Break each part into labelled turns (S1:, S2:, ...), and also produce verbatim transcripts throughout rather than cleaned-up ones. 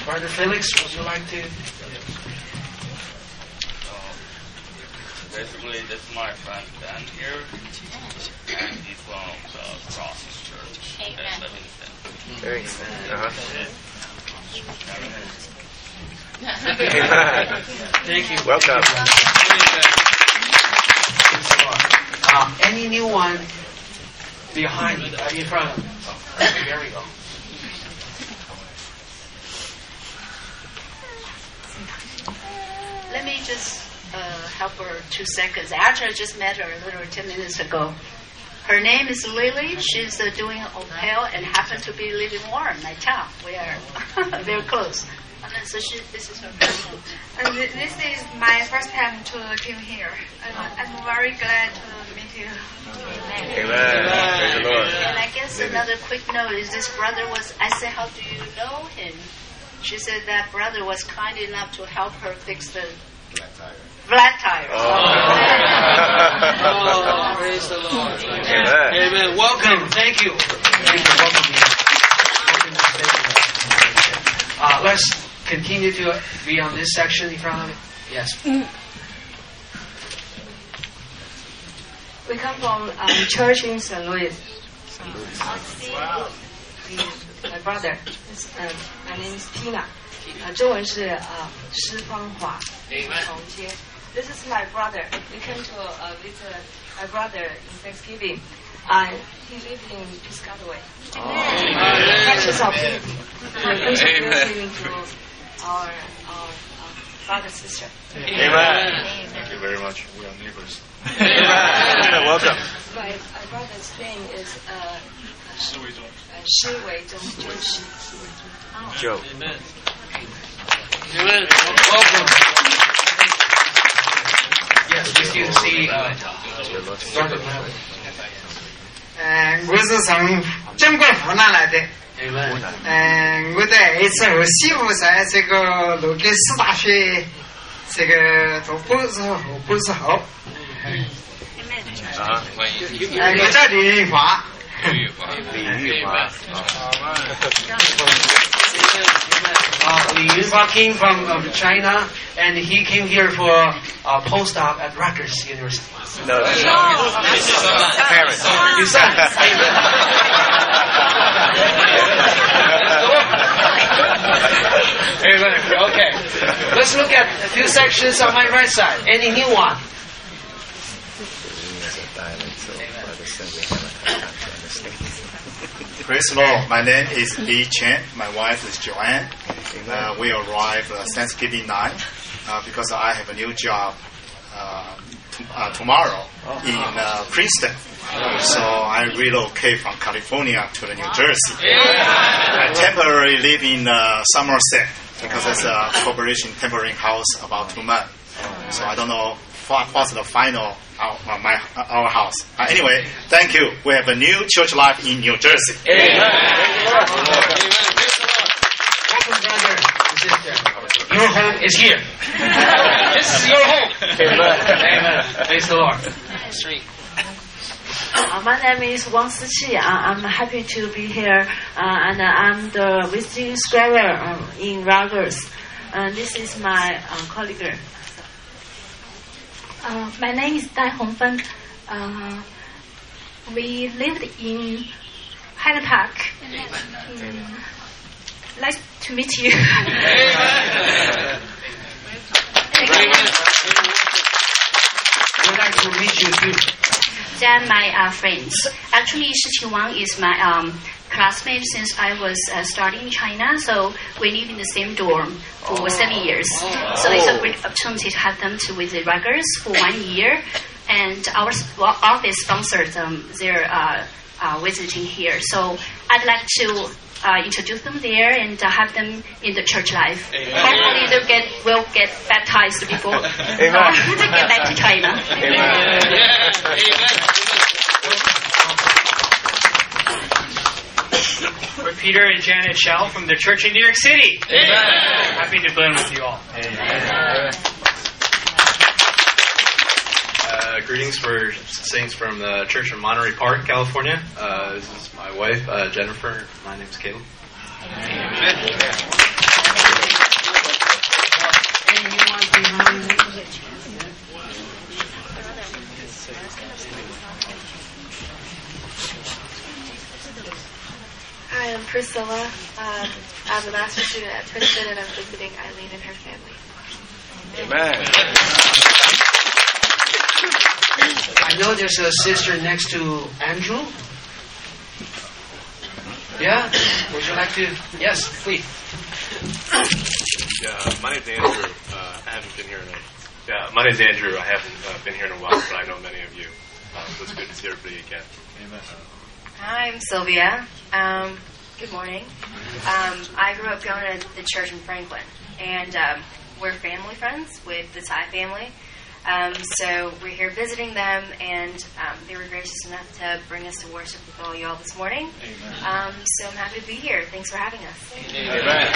S1: Brother Felix, would you like to?
S2: Basically, this is my friend Dan here, and he's from the Cross Church in Livingston.
S3: Very nice. Uh-huh.
S1: Thank you.
S3: Welcome.
S1: Uh, any new one behind, uh, in front of? Okay, there we go.
S4: Let me just uh, help her two seconds. Actually, I just met her a little ten minutes ago. Her name is Lily. She's uh, doing au pair and happens to be living in Warren, my town. We are very close. And so she, this is her family.
S5: Uh, this is my first time to came here. And I'm very glad to meet you.
S3: Amen. Amen. Praise the Lord.
S4: And I guess another quick note is this brother was, I said, how do you know him? She said that brother was kind enough to help her fix the flat tire. Flat tires.
S3: Oh.
S1: Oh, praise the Lord.
S3: Amen.
S1: Amen. Welcome. Thank you. Thank you. Welcome. Uh, let's continue to be on this section in front of it. Yes.
S6: We come from um, church in Saint Louis.
S4: Wow.
S6: My brother. Uh, my name is Tina. 呃，中文是呃施芳华，从街。This is my brother. We came to uh, visit my brother in Thanksgiving. Uh, he lived in Piscataway. Precious opportunity. We're giving to our, our, our brother sister.
S3: Amen. Amen. Thank you very much. We are neighbors. Amen. Welcome.
S6: My, my brother's name is uh, 施维忠. Uh, 施维忠.
S3: Joe.
S1: Amen. Amen. Welcome. Yes, we still see uh, Brother Mel.
S7: 嗯，我是从中国湖南来的。
S1: Amen.
S7: 嗯，我在之后西湖在这个卢格斯大学这个读博士后，博士后。
S3: 啊，
S7: 嗯，我叫李玉华。
S3: 李玉华。
S1: Uh, Li Yunhua came from um, China, and he came here for a uh, postdoc at Rutgers University.
S3: No, no. Parents.
S1: Your son. Amen. Okay. Let's look at a few sections on my right side. Any new one?
S8: Praise the Lord. My name is Li Chen. My wife is Joanne. Uh, we arrived uh, Thanksgiving night uh, because I have a new job uh, t- uh, tomorrow in uh, Princeton. So I relocate from California to the New Jersey. I temporarily live in uh, Somerset because it's a corporation temporary house about two months. So I don't know what, what's the final our, uh, my uh, our house. Uh, anyway, thank you. We have a new church life in New Jersey.
S1: Amen. Your home is here. This is your home. Amen. Amen. Praise the Lord. Three.
S9: Uh, my name is Wang Siqi. Uh, I'm happy to be here, uh, and uh, I'm the visiting scholar uh, in Rutgers. Uh, this is my uh, colleague.
S5: Uh, my name is Dai Hongfen. Uh, we lived in Hyde Park. Um, nice to meet you.
S1: We'd like to meet you too.
S4: They're my uh, friends. Actually, Shi Qingwang is my um, classmate since I was uh, studying in China. So we live in the same dorm for oh. seven years. Oh. So it's a great opportunity to have them to visit Rutgers for one year. And our office sponsored um, their uh, uh, visiting here. So I'd like to uh, introduce them there and uh, have them in the church life. Amen. Hopefully they'll get, will get baptized before uh, they get back to China.
S1: Amen.
S10: We're Peter and Janet Shell from the church in New York City. Amen. Happy to blend with you all.
S11: Amen. Uh, greetings for saints from the church in Monterey Park, California. Uh, this is my wife, uh, Jennifer. My name's Caleb. Amen.
S12: Priscilla. Um, I'm a master student at Princeton, and I'm visiting Eileen and her family.
S13: Amen.
S1: I know there's a sister next to Andrew. Yeah? Would you like to? Yes, please.
S14: Yeah, my name's Andrew. Uh, I haven't been here in a... Yeah, my name's Andrew. I haven't uh, been here in a while, but I know many of you. Uh, so it's good to see everybody again. Amen.
S15: Hi, I'm Sylvia. Um, good morning. Um, I grew up going to the church in Franklin, and um, we're family friends with the Tsai family. Um, so we're here visiting them, and um, they were gracious enough to bring us to worship with all y'all this morning. Um, so I'm happy to be here. Thanks for having us.
S1: Amen.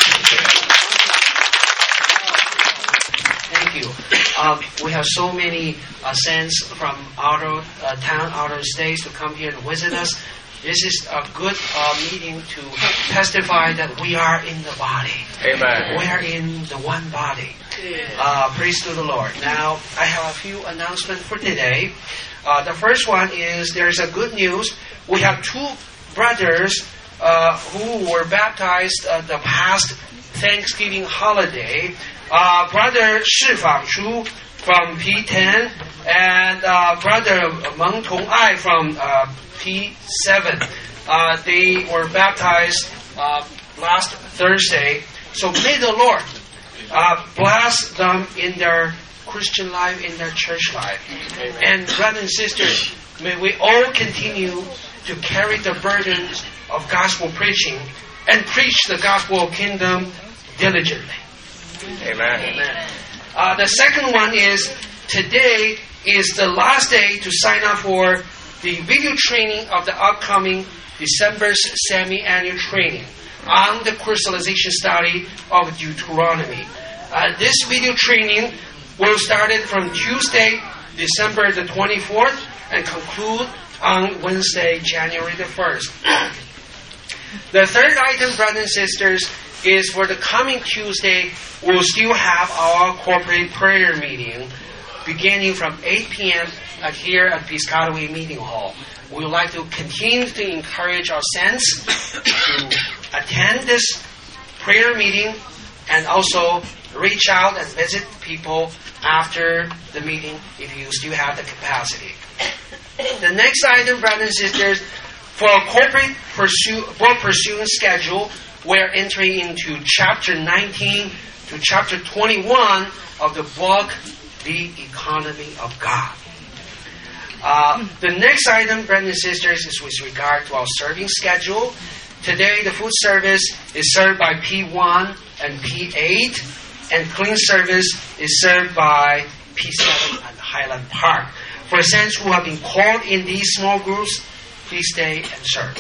S1: Thank you. Um, we have so many uh, saints from outer uh, town, outer states to come here to visit us. This is a good uh, meeting to testify that we are in the body.
S13: Amen.
S1: We are in the one body. Uh, praise to the Lord. Now, I have a few announcements for today. Uh, the first one is there's a good news. We have two brothers uh, who were baptized uh, the past Thanksgiving holiday. Uh, brother Shi Fangshu from P ten and uh, brother Meng Tong-ai from uh, P seven. Uh, they were baptized uh, last Thursday. So may the Lord uh, bless them in their Christian life, in their church life. Amen. And brothers and sisters, may we all continue to carry the burdens of gospel preaching and preach the gospel of kingdom diligently.
S13: Amen.
S1: Amen. Uh, the second one is today is the last day to sign up for the video training of the upcoming December's semi-annual training on the crystallization study of Deuteronomy. Uh, this video training will start from Tuesday, December the twenty-fourth, and conclude on Wednesday, January the first. The third item, brothers and sisters, is for the coming Tuesday, we'll still have our corporate prayer meeting beginning from eight p.m. at here at Piscataway Meeting Hall. We would like to continue to encourage our saints to attend this prayer meeting and also reach out and visit people after the meeting if you still have the capacity. The next item, brothers and sisters, for a corporate pursue, book pursuing schedule, we're entering into chapter nineteen to chapter twenty-one of the book, The Economy of God. Uh, the next item, brothers and sisters, is with regard to our serving schedule. Today, the food service is served by P one and P eight, and clean service is served by P seven and Highland Park. For saints who have been called in these small groups, please stay and serve.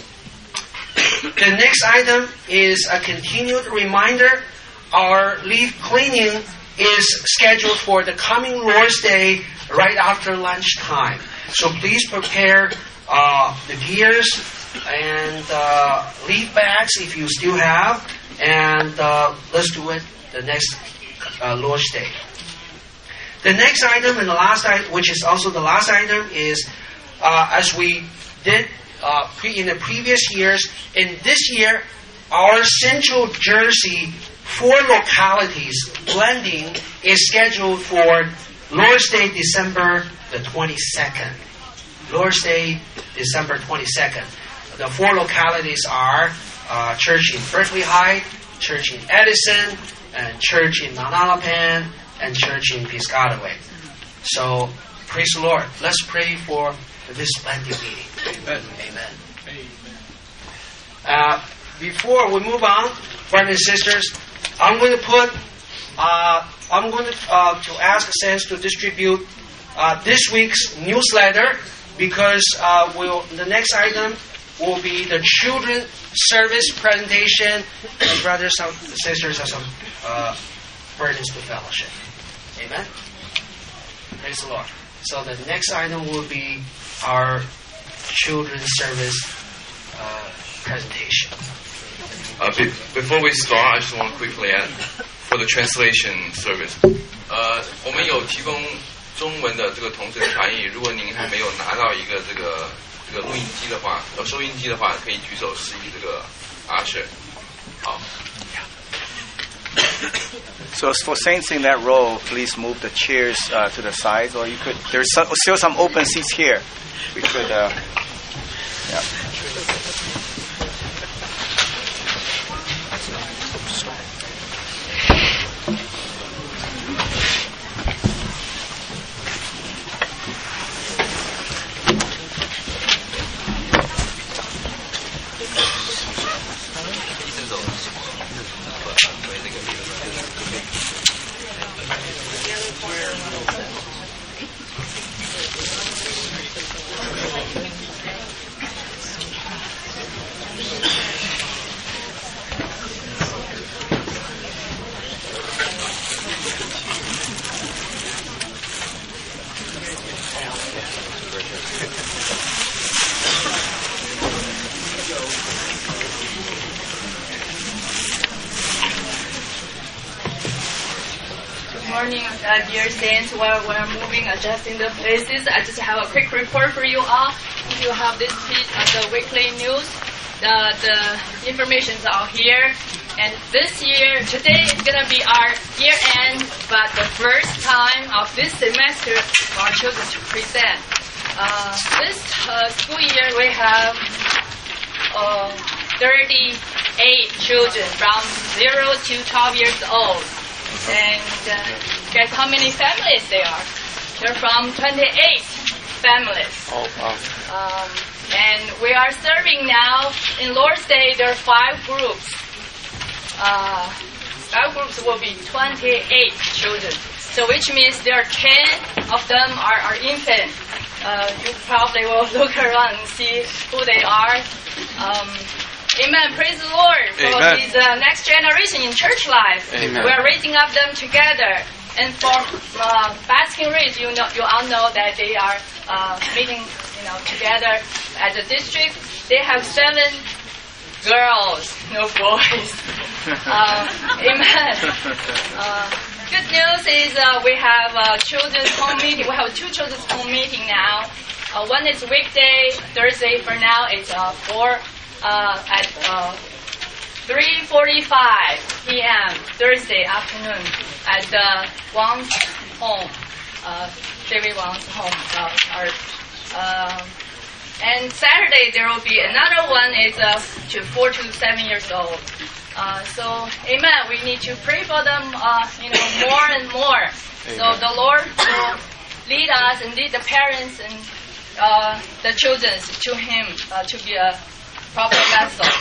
S1: The next item is a continued reminder. Our leaf cleaning is scheduled for the coming Lord's Day right after lunchtime. So please prepare uh, the gears and uh, leaf bags if you still have. And uh, let's do it the next uh, Lord's Day. The next item and the last item, which is also the last item, is uh, as we did uh, pre- in the previous years, in this year, our Central Jersey four localities blending is scheduled for Lord's Day, December the twenty-second. Lord's Day, December twenty-second. The four localities are uh, church in Berkeley Heights, church in Edison, and church in Mount Alapan, and church in Piscataway. So, praise the Lord. Let's pray for this blending meeting. Amen. Amen. Uh, before we move on, brothers and sisters, I'm going to put, uh, I'm going to uh, to ask the saints to distribute uh, this week's newsletter, because uh, we'll, the next item will be the children service presentation. And brothers and sisters have some uh, burdens to fellowship. Amen. Praise the Lord. So the next item will be our children's service uh, presentation.
S16: Uh, be- before we start, I just want to quickly add for the translation service. 呃，我们有提供中文的这个同声传译。如果您还没有拿到一个这个这个录音机的话，呃，收音机的话，可以举手示意这个 Asher. 好。
S13: So for saints in that row, please move the chairs uh, to the sides, or you could. There's some, still some open seats here. We could. Uh, yeah.
S17: Morning, uh, dear saints. While we're moving, adjusting the places, I just have a quick report for you all. You have this piece of the weekly news. The, the information is all here. And this year, today is going to be our year end, but the first time of this semester for our children to present. Uh, this uh, school year, we have uh, thirty-eight children from zero to twelve years old. And uh, guess how many families they are? They're from twenty-eight families.
S13: Oh, wow.
S17: Um, and we are serving now, in Lord's Day, there are five groups. Uh, five groups will be twenty-eight children. So which means there are ten of them are, are infants. Uh, you probably will look around and see who they are. Um, Amen. Praise the Lord for
S13: Amen.
S17: this uh, next generation in church life.
S13: Amen.
S17: We are raising up them together. And for uh, Basking Ridge, you know, you all know that they are uh, meeting, you know, together as a district. They have seven girls, no boys. uh, amen. Uh, good news is uh, we have a children's home meeting. We have two children's home meeting now. Uh, one is weekday, Thursday for now. It's uh, four. Uh, at uh, three forty-five p.m. Thursday afternoon at the Wang's home, uh, David Wang's home. Uh, our, uh, and Saturday there will be another one. It's uh, to four to seven years old. Uh, so, amen. We need to pray for them, uh, you know, more and more. Amen. So the Lord will lead us and lead the parents and uh, the children to Him uh, to be a proper vessel.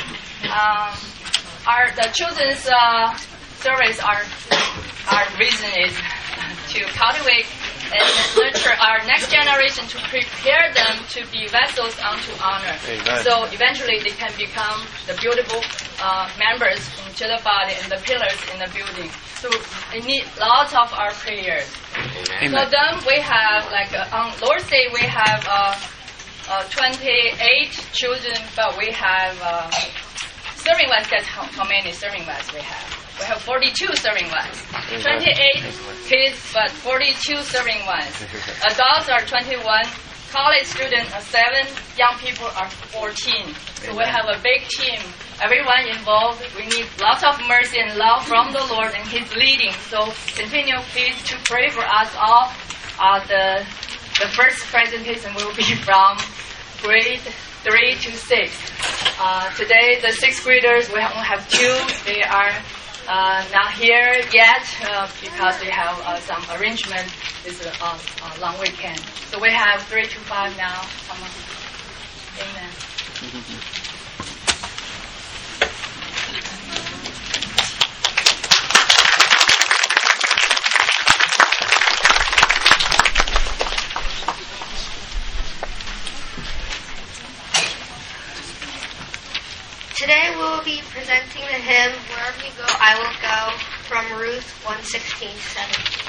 S17: Um, our the children's uh, service, our our reason is to cultivate and nurture our next generation, to prepare them to be vessels unto honor.
S13: Amen.
S17: So eventually they can become the beautiful uh, members into the body and the pillars in the building. So we need lots of our prayers. Amen. So then we have like uh, on Lord's Day we have. Uh, Uh, twenty-eight children, but we have uh, serving ones. Guess how, how many serving ones we have? We have forty-two serving ones. twenty-eight kids, but forty-two serving ones. Adults are twenty-one. College students are seven. Young people are fourteen. So we have a big team. Everyone involved. We need lots of mercy and love from the Lord and His leading. So continue, please, to pray for us all. Uh, the The first presentation will be from grade three to six. Uh, today, the sixth graders, we only have two. They are uh, not here yet uh, because they have uh, some arrangement. It's a, a, a long weekend. So we have three to five now. Amen.
S12: Today we will be presenting the hymn, Wherever You Go, I Will Go, from Ruth one sixteen seventeen.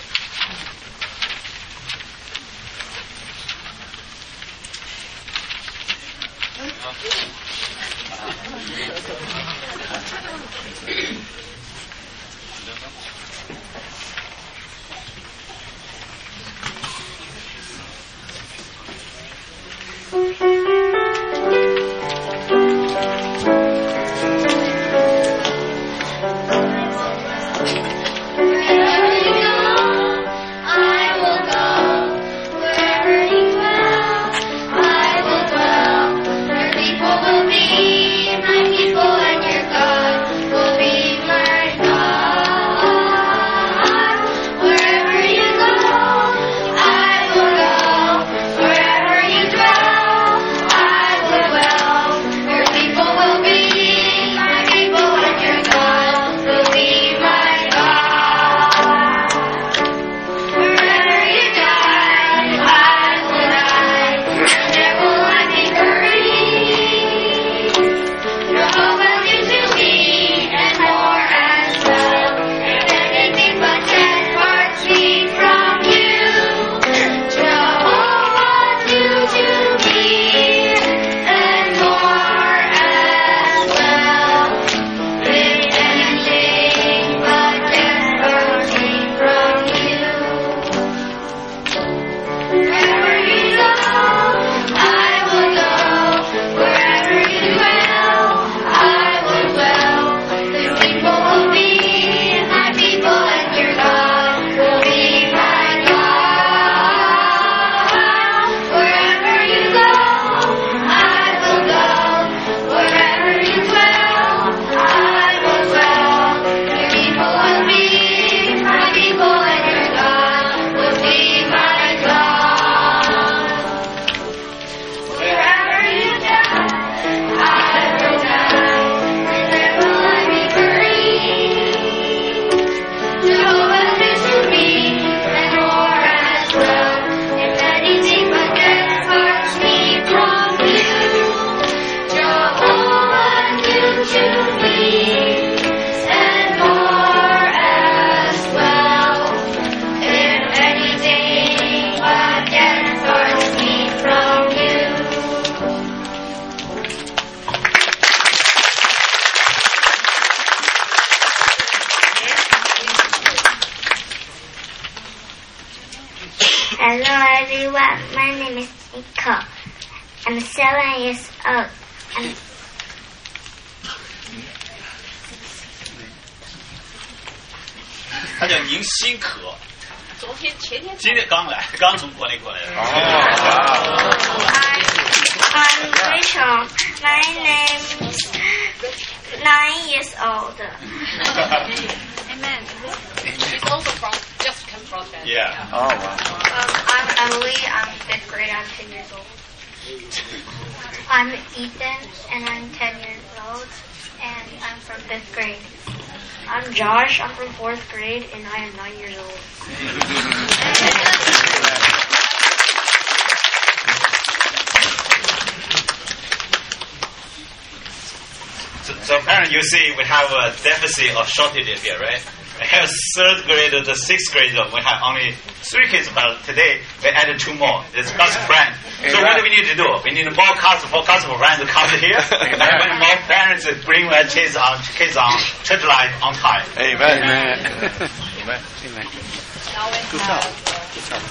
S18: Hello everyone, my name is Nico. I'm seven years old. I'm
S19: 他叫宁新可，
S17: 昨天前天
S19: 今天刚来，刚从国内过来的。
S18: 哦。I'm Rachel. My name is nine years old.
S17: Amen. She's also from just come from Canada.
S19: Yeah.
S13: Oh wow.
S12: Um, I'm Emily. I'm fifth grade. I'm ten years old.
S18: I'm Ethan, and I'm ten years old, and I'm from fifth grade. I'm Josh. I'm from fourth grade, and I am nine years old.
S19: So, so apparently you see we have a deficit of shortages here, right? We have third grade to the sixth grade, we have only three kids, but today we added two more. It's best friend. So what do we need to do? We need more cars for cars for friends to come here, and when more parents bring their kids on kids on church life on time.
S13: Amen. Amen. Amen. Amen. Good job. Good job.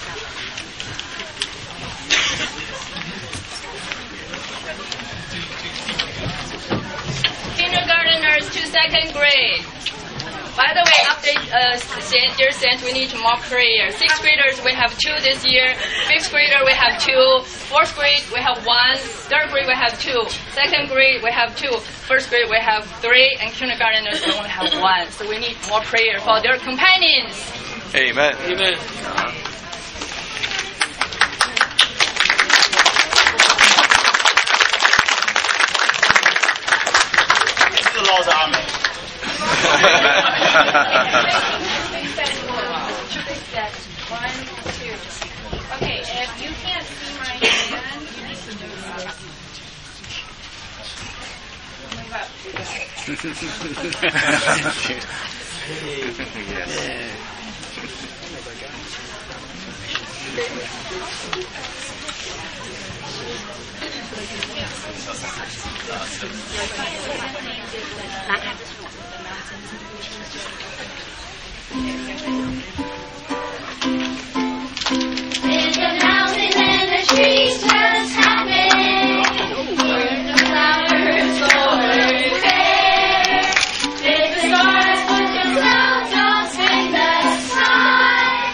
S17: Kindergarteners to second grade. By the way, update, uh, dear saints, we need more prayer. Sixth graders, we have two this year. Fifth grader, we have two. Fourth grade, we have one. Third grade, we have two. Second grade, we have two. First grade, we have three. And kindergarteners, we only have one. So we need more prayer for their companions.
S13: Amen.
S1: Amen.
S19: It's the Lord's army.
S17: Okay, if you can't see my hand, you need to do that.
S18: There's a mountain and the trees just happen. Where the flowers over there. There's the stars put themselves up in the sky.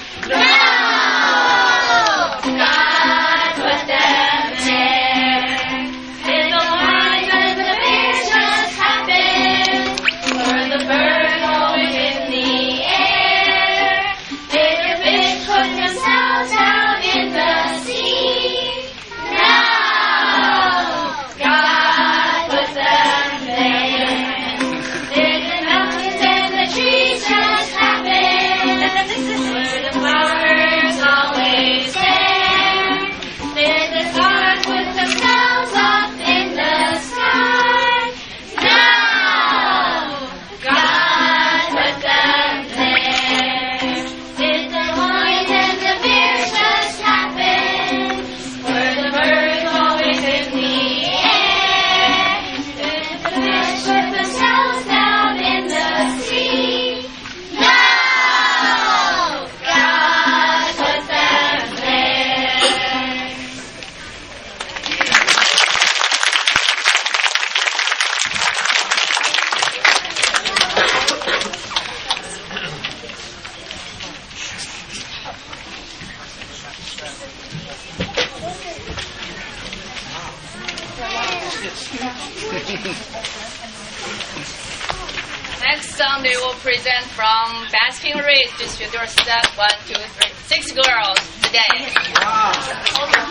S18: No, God put them there. There's the lions and the bears just happen. Where the birds always in the air. There's the fish put themselves out in the sea. No, God put them there. There's the mountains and the trees just happen. Where the flowers always there. There's the stars put themselves up in the sky. No, God put them there. Did the lions and the bears just happen? Were the birds always in the air? Did the fish put themselves down in the sea? No, God put them there.
S17: Next song they will present from Basking Ridge Distributor set one, two, three, six girls today.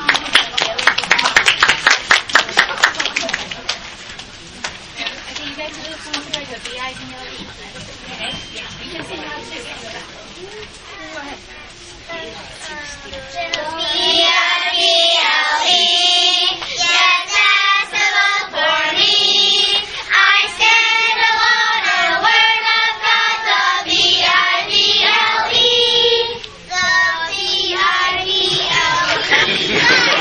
S18: Okay, you guys will come to like a V I P lobby. Okay? You can sing out too. Go ahead. V I P L E, yes, festival for me. I stand alone on the word of God, the V I P L E, the V I P L E.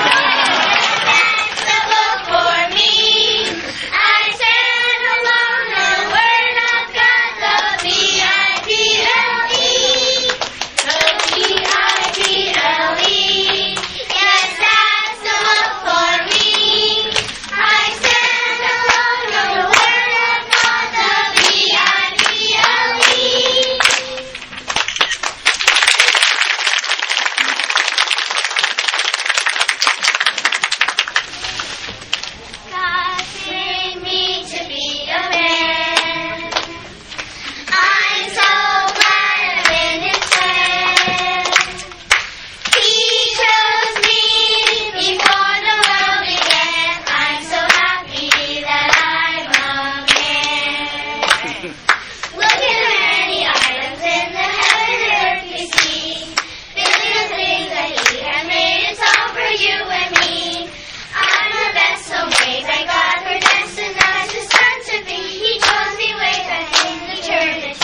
S18: Festival for me. I stand alone on the word of God, the V I P L E, the V I P L E. you and me. I'm a vessel made by God, predestined as His son to be. He chose me way back in eternity.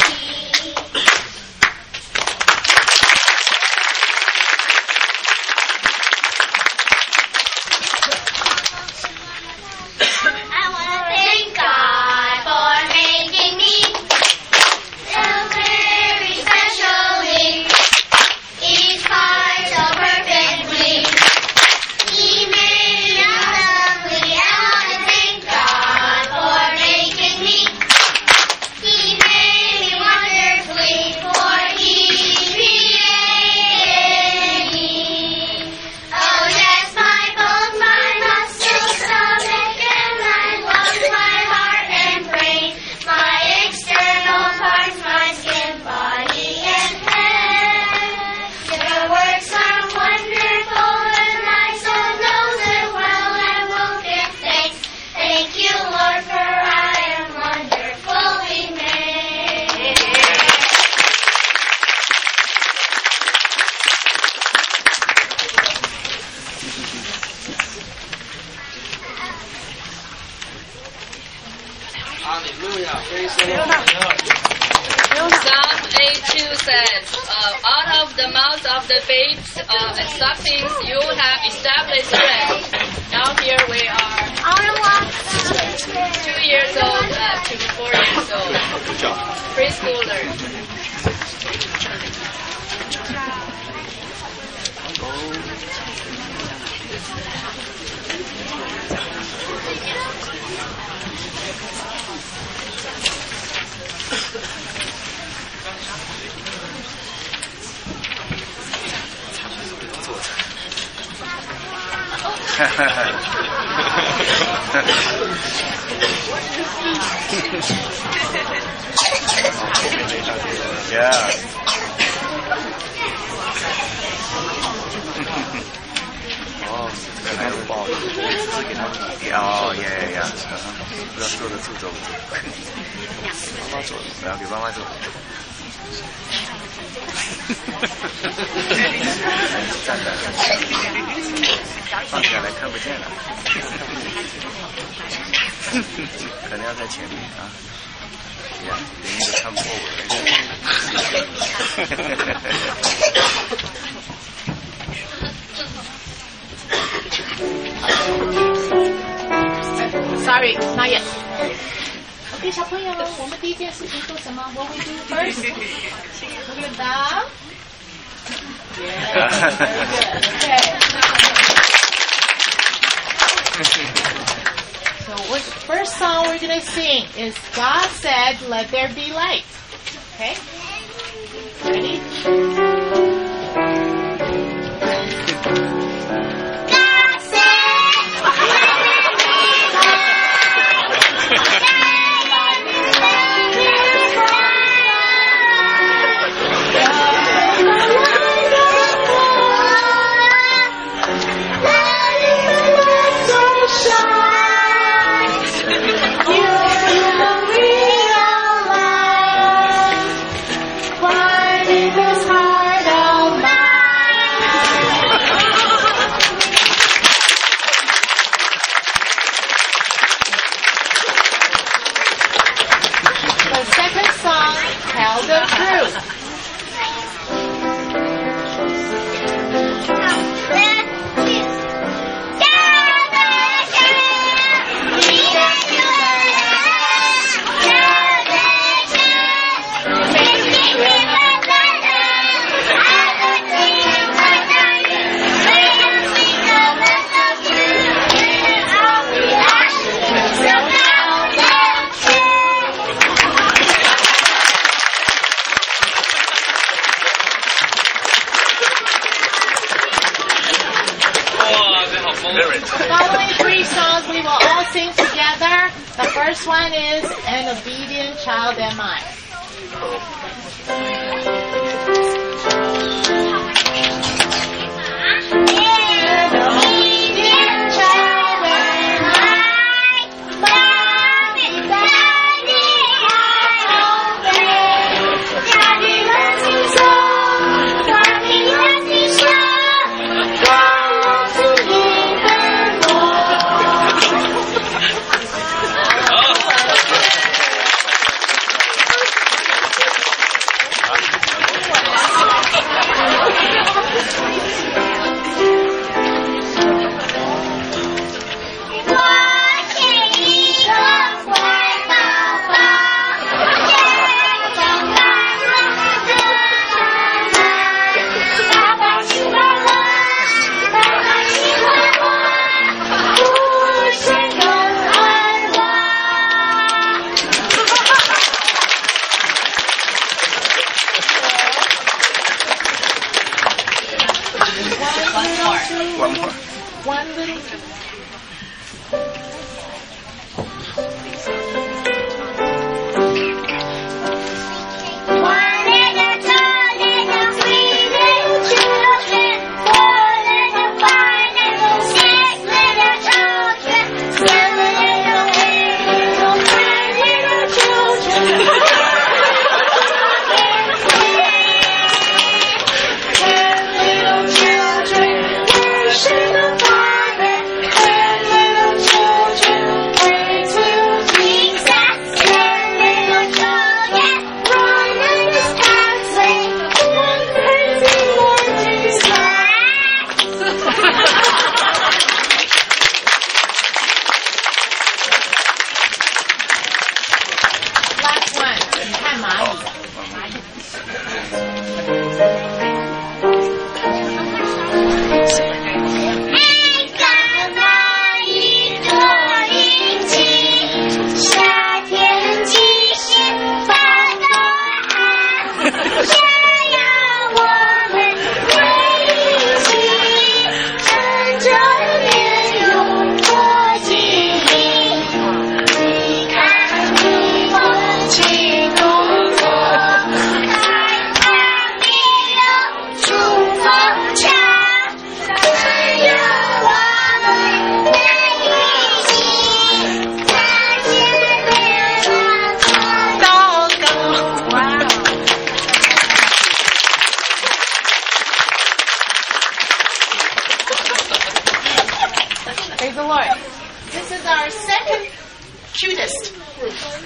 S18: I want to thank God for making me so very specially. Each part so perfectly. He made me lovely. I want to thank God for making me. He made me wonderfully, for He created me. Oh yes, my bones, my muscles, stomach, and my lungs, my heart and brain, my external parts, my skin, body, and head. Your works are wonderful, and my soul knows it well. I will give thanks. Thank you, Lord, for I am wonderfully made.
S1: Hallelujah. Praise the Lord.
S17: Psalm eight two says, uh, out of the mouth of the babes uh, and sucklings you have established rest. Now here we are, two years old uh, to four years old, preschoolers.
S13: Yeah.哦，还有抱，哦，耶耶耶，不要坐着住走，妈妈坐，不要给妈妈坐。站着，放下来看不见了，可能要在前面啊。Yeah, they need to come forward.
S20: Sorry, not yet. Okay, 小朋友，我们第一件事情做什么 ？What we do first? Look at that. Yeah, very good. Okay. So what first song we're going to sing is God Said, Let There Be Light. Okay? Ready?
S18: God said,
S20: Tell the truth. Following three songs we will all sing together. The first one is An Obedient Child Am I. Daddy loves me so, God loves me so.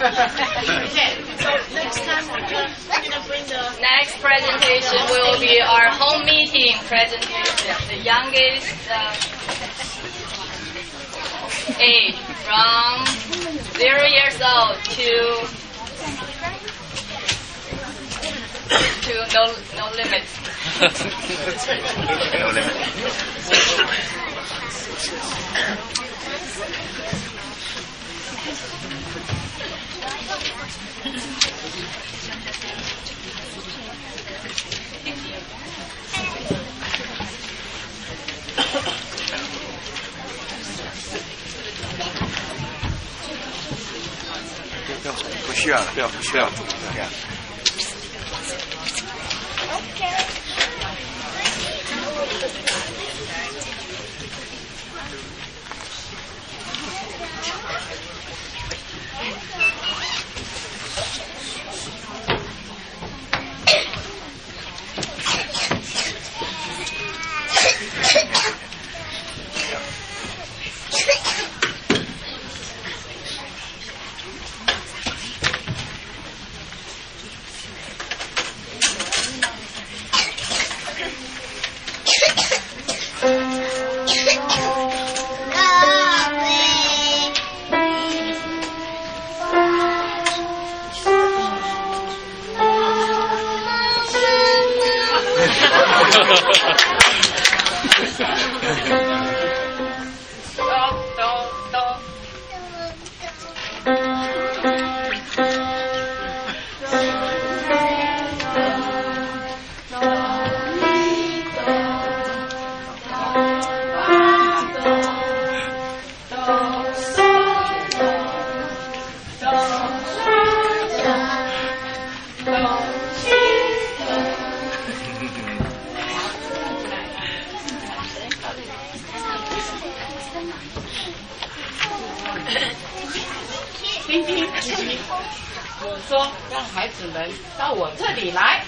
S20: So next time we're gonna, we're gonna bring the
S17: Next presentation will be our home meeting presentation. The youngest uh, age from zero years old to to no no limit.
S13: No limit. 不需要了，不要不需要了。
S20: 听听，我说让孩子们到我这里来。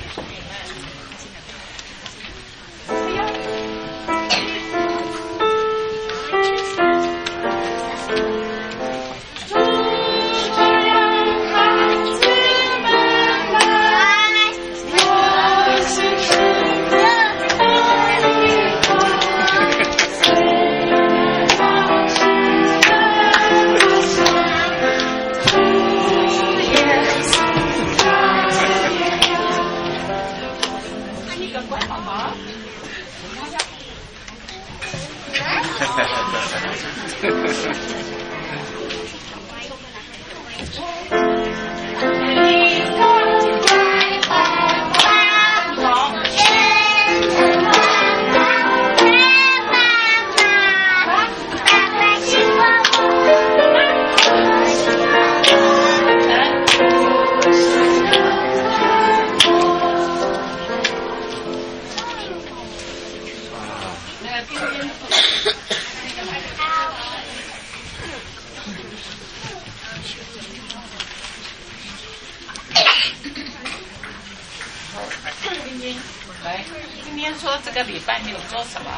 S20: 来，今天说这个礼拜你有做什么？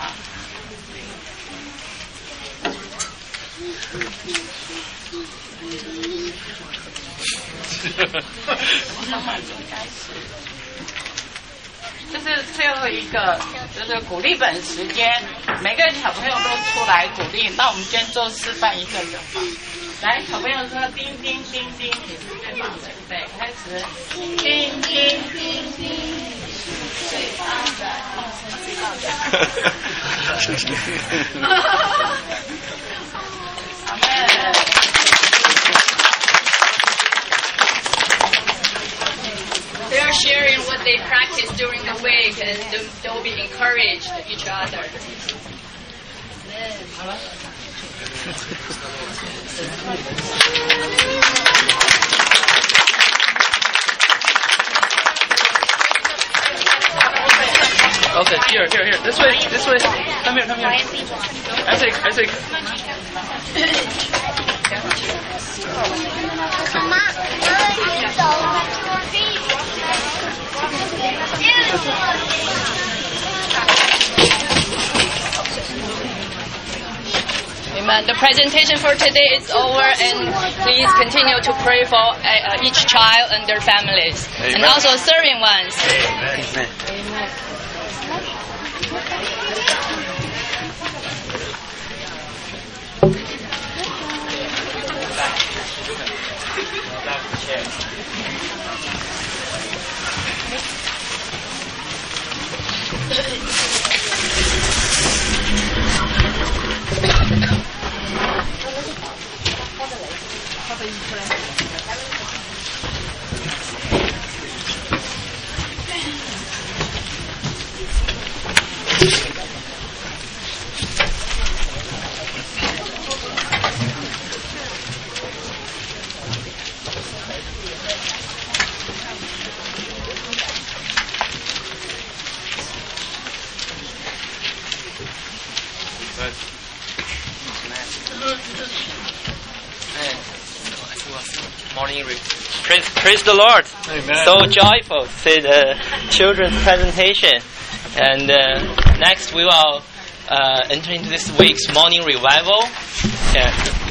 S20: 从满足开始，这是最后一个，就是鼓励本时间，每个小朋友都出来鼓励。那我们今天做示范一个就好。来，小朋友说叮叮叮叮，你是最棒的，对，开始，叮叮叮叮。最棒的，最棒的。阿门。
S17: They are sharing what they practice during the week, and they will be encouraged each other.
S10: Okay, here, here, here. This way, this way. Come here, come here. Isaac, Isaac.
S17: Amen. The presentation for today is over, and please continue to pray for uh, each child and their families, Amen. And also serving ones. Amen. Amen.
S21: Praise, praise the Lord. Amen. So joyful to see the children's presentation. And uh, next we will uh, enter into this week's morning revival. Yeah.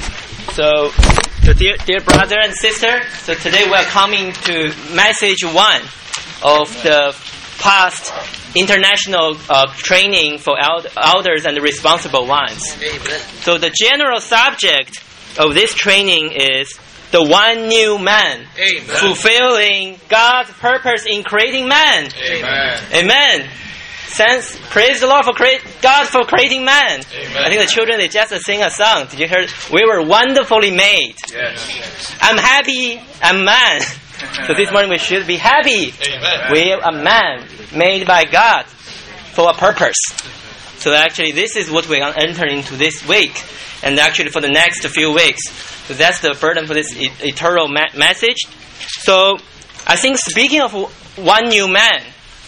S21: So, so dear, dear brother and sister, so today we are coming to message one of the past international uh, training for eld- elders and the responsible ones. Amen. So the general subject of this training is the one new man, Amen. Fulfilling God's purpose in creating man. Amen. Amen. Thanks, praise the Lord for create God for creating man. Amen. I think the children they just sing a song. Did you hear? We were wonderfully made. Yes. I'm happy. I'm man. So this morning we should be happy. Amen. We are a man made by God for a purpose. So actually, this is what we're going to enter into this week, and actually for the next few weeks. So that's the burden for this e- eternal ma- message. So I think speaking of one new man,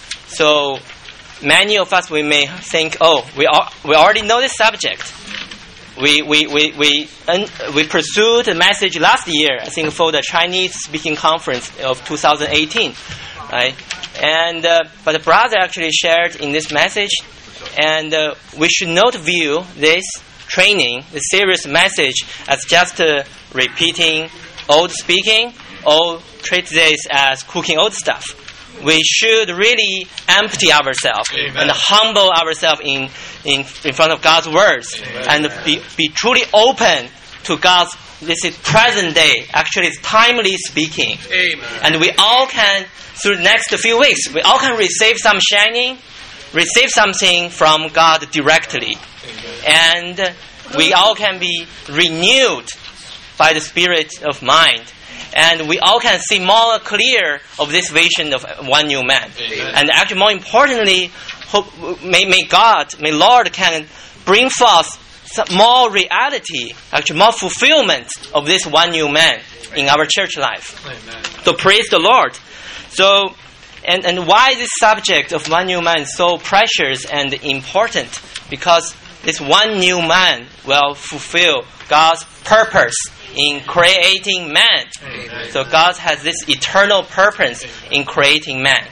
S21: so many of us we may think, oh, we al- we already know this subject. We we we we un- we pursued the message last year, I think, for the Chinese speaking conference of two thousand eighteen, right? And uh, but the brother actually shared in this message, and uh, we should not view this training, the serious message, as just uh, repeating old speaking or treat this as cooking old stuff. We should really empty ourselves Amen. And humble ourselves in, in in front of God's words. Amen. And be, be truly open to God's, this is present day, actually it's timely speaking. Amen. And we all can, through the next few weeks, we all can receive some shining, receive something from God directly. Amen. And we all can be renewed by the spirit of mind. And we all can see more clear of this vision of one new man. Amen. And actually, more importantly, hope, may, may God, may Lord can bring forth some more reality, actually more fulfillment of this one new man in our church life. Amen. So praise the Lord. So, and, and why this subject of one new man is so precious and important? Because this one new man will fulfill God's purpose in creating man. Amen. So God has this eternal purpose in creating man.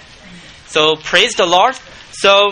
S21: So praise the Lord. So,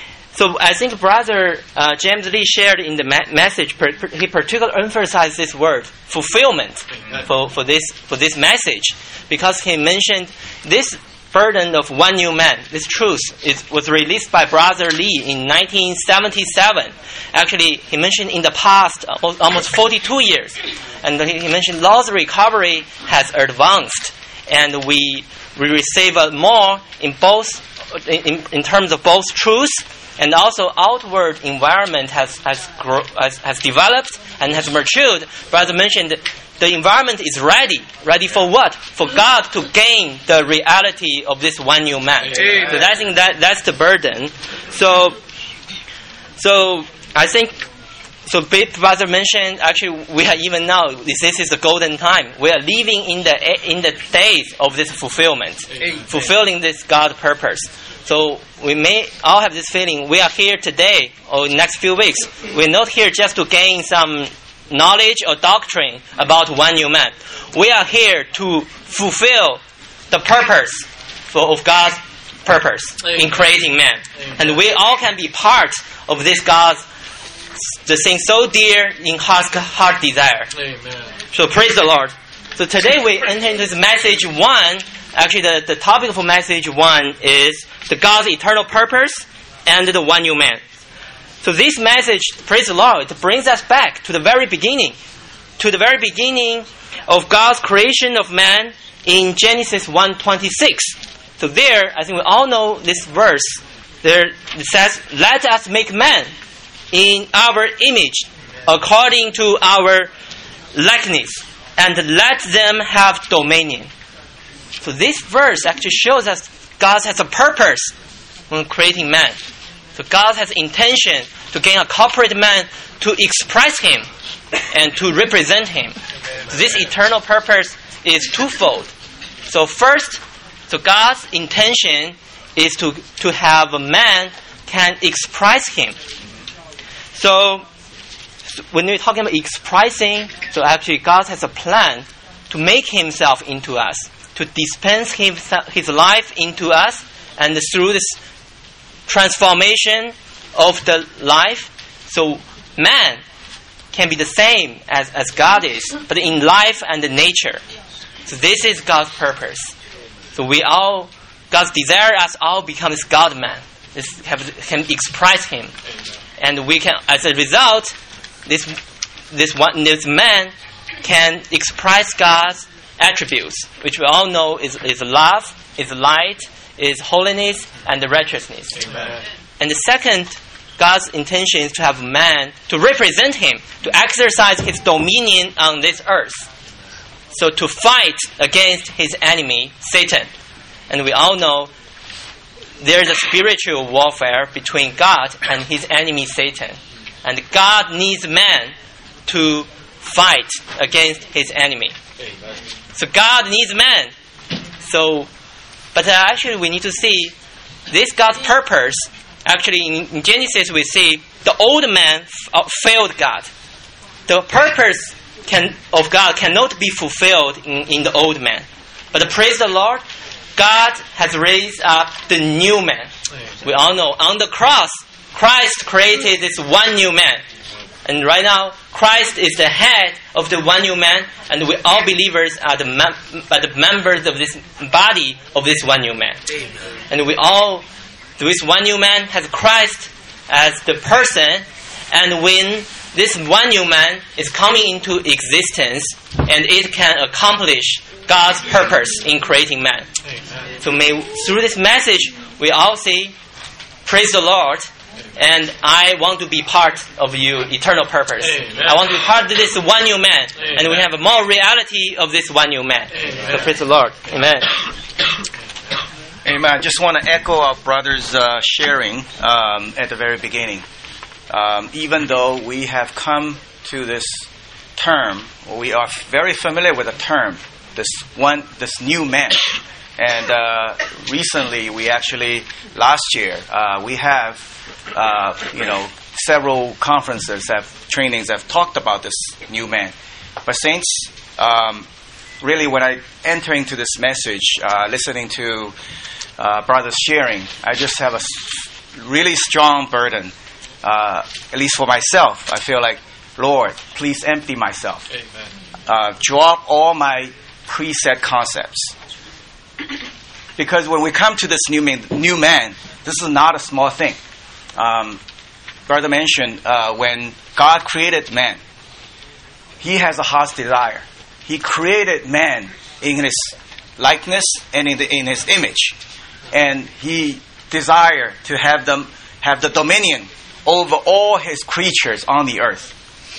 S21: so I think Brother uh, James Lee shared in the ma- message. Per, per, he particularly emphasized this word fulfillment for, for this for this message, because he mentioned this burden of one new man. This truth is, was released by Brother Lee in nineteen seventy-seven. Actually, he mentioned in the past almost forty-two years. And he mentioned Lord's recovery has advanced, and we we receive more in both in, in terms of both truth and also outward environment has has, grow, has has developed and has matured. Brother mentioned the environment is ready. Ready for what? For God to gain the reality of this one new man. Amen. So I think that that's the burden. So so I think. So, Brother mentioned, actually, we have even now, this is the golden time. We are living in the in the days of this fulfillment, Amen. Fulfilling this God purpose. So, we may all have this feeling, we are here today, or in the next few weeks. We're not here just to gain some knowledge or doctrine about one new man. We are here to fulfill the purpose for, of God's purpose Amen. In creating man. Amen. And we all can be part of this God's the thing so dear in heart, heart desire.
S1: Amen.
S21: So praise the Lord. So today we enter into this message one. Actually, the, the topic for message one is the God's eternal purpose and the one new man. So this message, praise the Lord, it brings us back to the very beginning, to the very beginning of God's creation of man in Genesis one twenty-six. So there, I think we all know this verse. There it says, "Let us make man in our image, according to our likeness, and let them have dominion." So this verse actually shows us God has a purpose when creating man. So God has intention to gain a corporate man to express Him and to represent Him. So this eternal purpose is twofold. So first, so God's intention is to, to have a man can express Him. So when we're talking about expressing, so actually God has a plan to make Himself into us, to dispense himself, His life into us, and through this transformation of the life, so man can be the same as, as God is, but in life and nature. So this is God's purpose. So we all, God's desire us all becomes God-man. This have, can express Him. And we can, as a result, this this one this man can express God's attributes, which we all know is, is love, is light, is holiness, and righteousness. Amen. And the second, God's intention is to have man to represent Him, to exercise His dominion on this earth. So to fight against his enemy, Satan. And we all know there is a spiritual warfare between God and his enemy, Satan. And God needs man to fight against his enemy. Amen. So God needs man. So, but uh, actually we need to see this God's purpose. Actually in, in Genesis we see the old man f- failed God. The purpose can, of God cannot be fulfilled in, in the old man. But praise the Lord, God has raised up the new man. Amen. We all know on the cross, Christ created this one new man. And right now, Christ is the head of the one new man, and we all believers are the, mem- are the members of this body of this one new man. Amen. And we all, this one new man has Christ as the person, and when this one new man is coming into existence, and it can accomplish God's purpose in creating man. Amen. So may through this message, we all say, praise the Lord, and I want to be part of your eternal purpose. Amen. I want to be part of this one new man. Amen. And we have more reality of this one new man. Amen. So praise the Lord. Amen.
S13: Amen. I just want to echo our brother's uh, sharing um, at the very beginning. Um, even though we have come to this term, we are very familiar with the term, this one, this new man. And uh, recently, we actually, last year, uh, we have, uh, you know, several conferences, have trainings have talked about this new man. But saints, um, really, when I enter into this message, uh, listening to uh, brothers sharing, I just have a really strong burden. Uh, at least for myself, I feel like, Lord, please empty myself. Amen. Uh, drop all my preset concepts. Because when we come to this new man, new man, this is not a small thing. Um, Brother mentioned uh, when God created man, He has a heart's desire. He created man in His likeness and in, the, in His image, and He desired to have them have the dominion over all His creatures on the earth.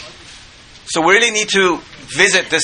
S13: So we really need to visit this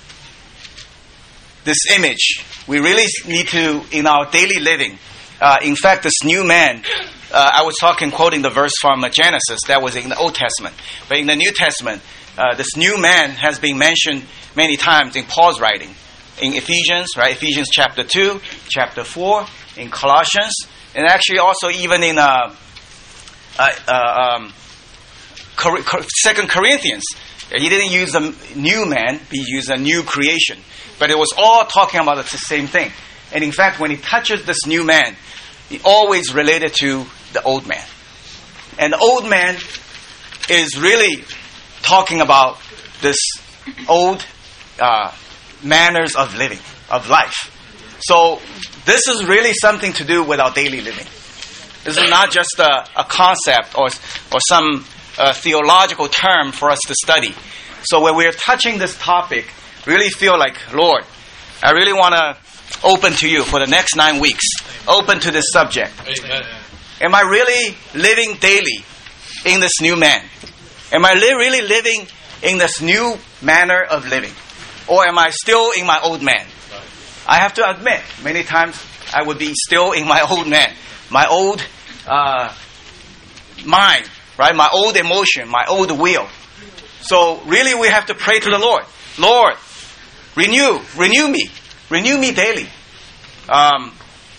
S13: this image. We really need to, in our daily living. Uh, in fact, this new man, uh, I was talking, quoting the verse from uh, Genesis, that was in the Old Testament. But in the New Testament, uh, this new man has been mentioned many times in Paul's writing. In Ephesians, right? Ephesians chapter two, chapter four, in Colossians, and actually also even in uh, uh, uh, um, Second Corinthians. He didn't use a new man, he used a new creation. But it was all talking about the same thing. And in fact, when he touches this new man, he always related to the old man. And the old man is really talking about this old uh, manners of living, of life. So this is really something to do with our daily living. This is not just a, a concept or or some uh, theological term for us to study. So when we're touching this topic, really feel like, Lord, I really want to open to you for the next nine weeks. Open to this subject. Amen. Am I really living daily in this new man? Am I li- really living in this new manner of living? Or am I still in my old man? I have to admit, many times I would be still in my old man. My old uh, mind, right? My old emotion, my old will. So really we have to pray to the Lord. Lord, renew, renew me. Renew me daily. Um,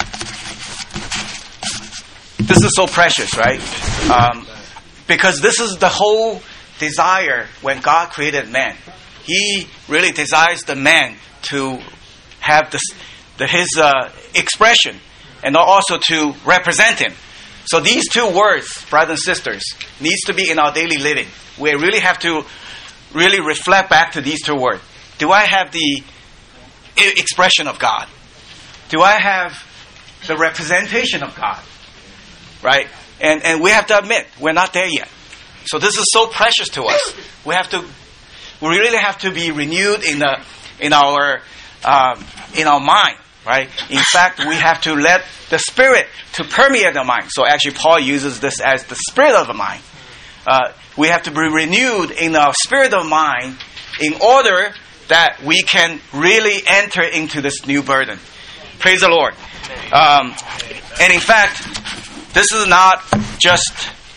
S13: this is so precious, right? Um, because this is the whole desire when God created man. He really desires the man to have this, the, his uh, expression and also to represent him. So these two words, brothers and sisters, needs to be in our daily living. We really have to really reflect back to these two words. Do I have the expression of God? Do I have the representation of God? Right? And and we have to admit, we're not there yet. So this is so precious to us. We have to, we really have to be renewed in the in our um, in our mind, right? In fact, we have to let the Spirit to permeate the mind. So actually, Paul uses this as the spirit of the mind. Uh, we have to be renewed in our spirit of mind in order that we can really enter into this new burden. Praise the Lord. Um, and in fact, this is not just,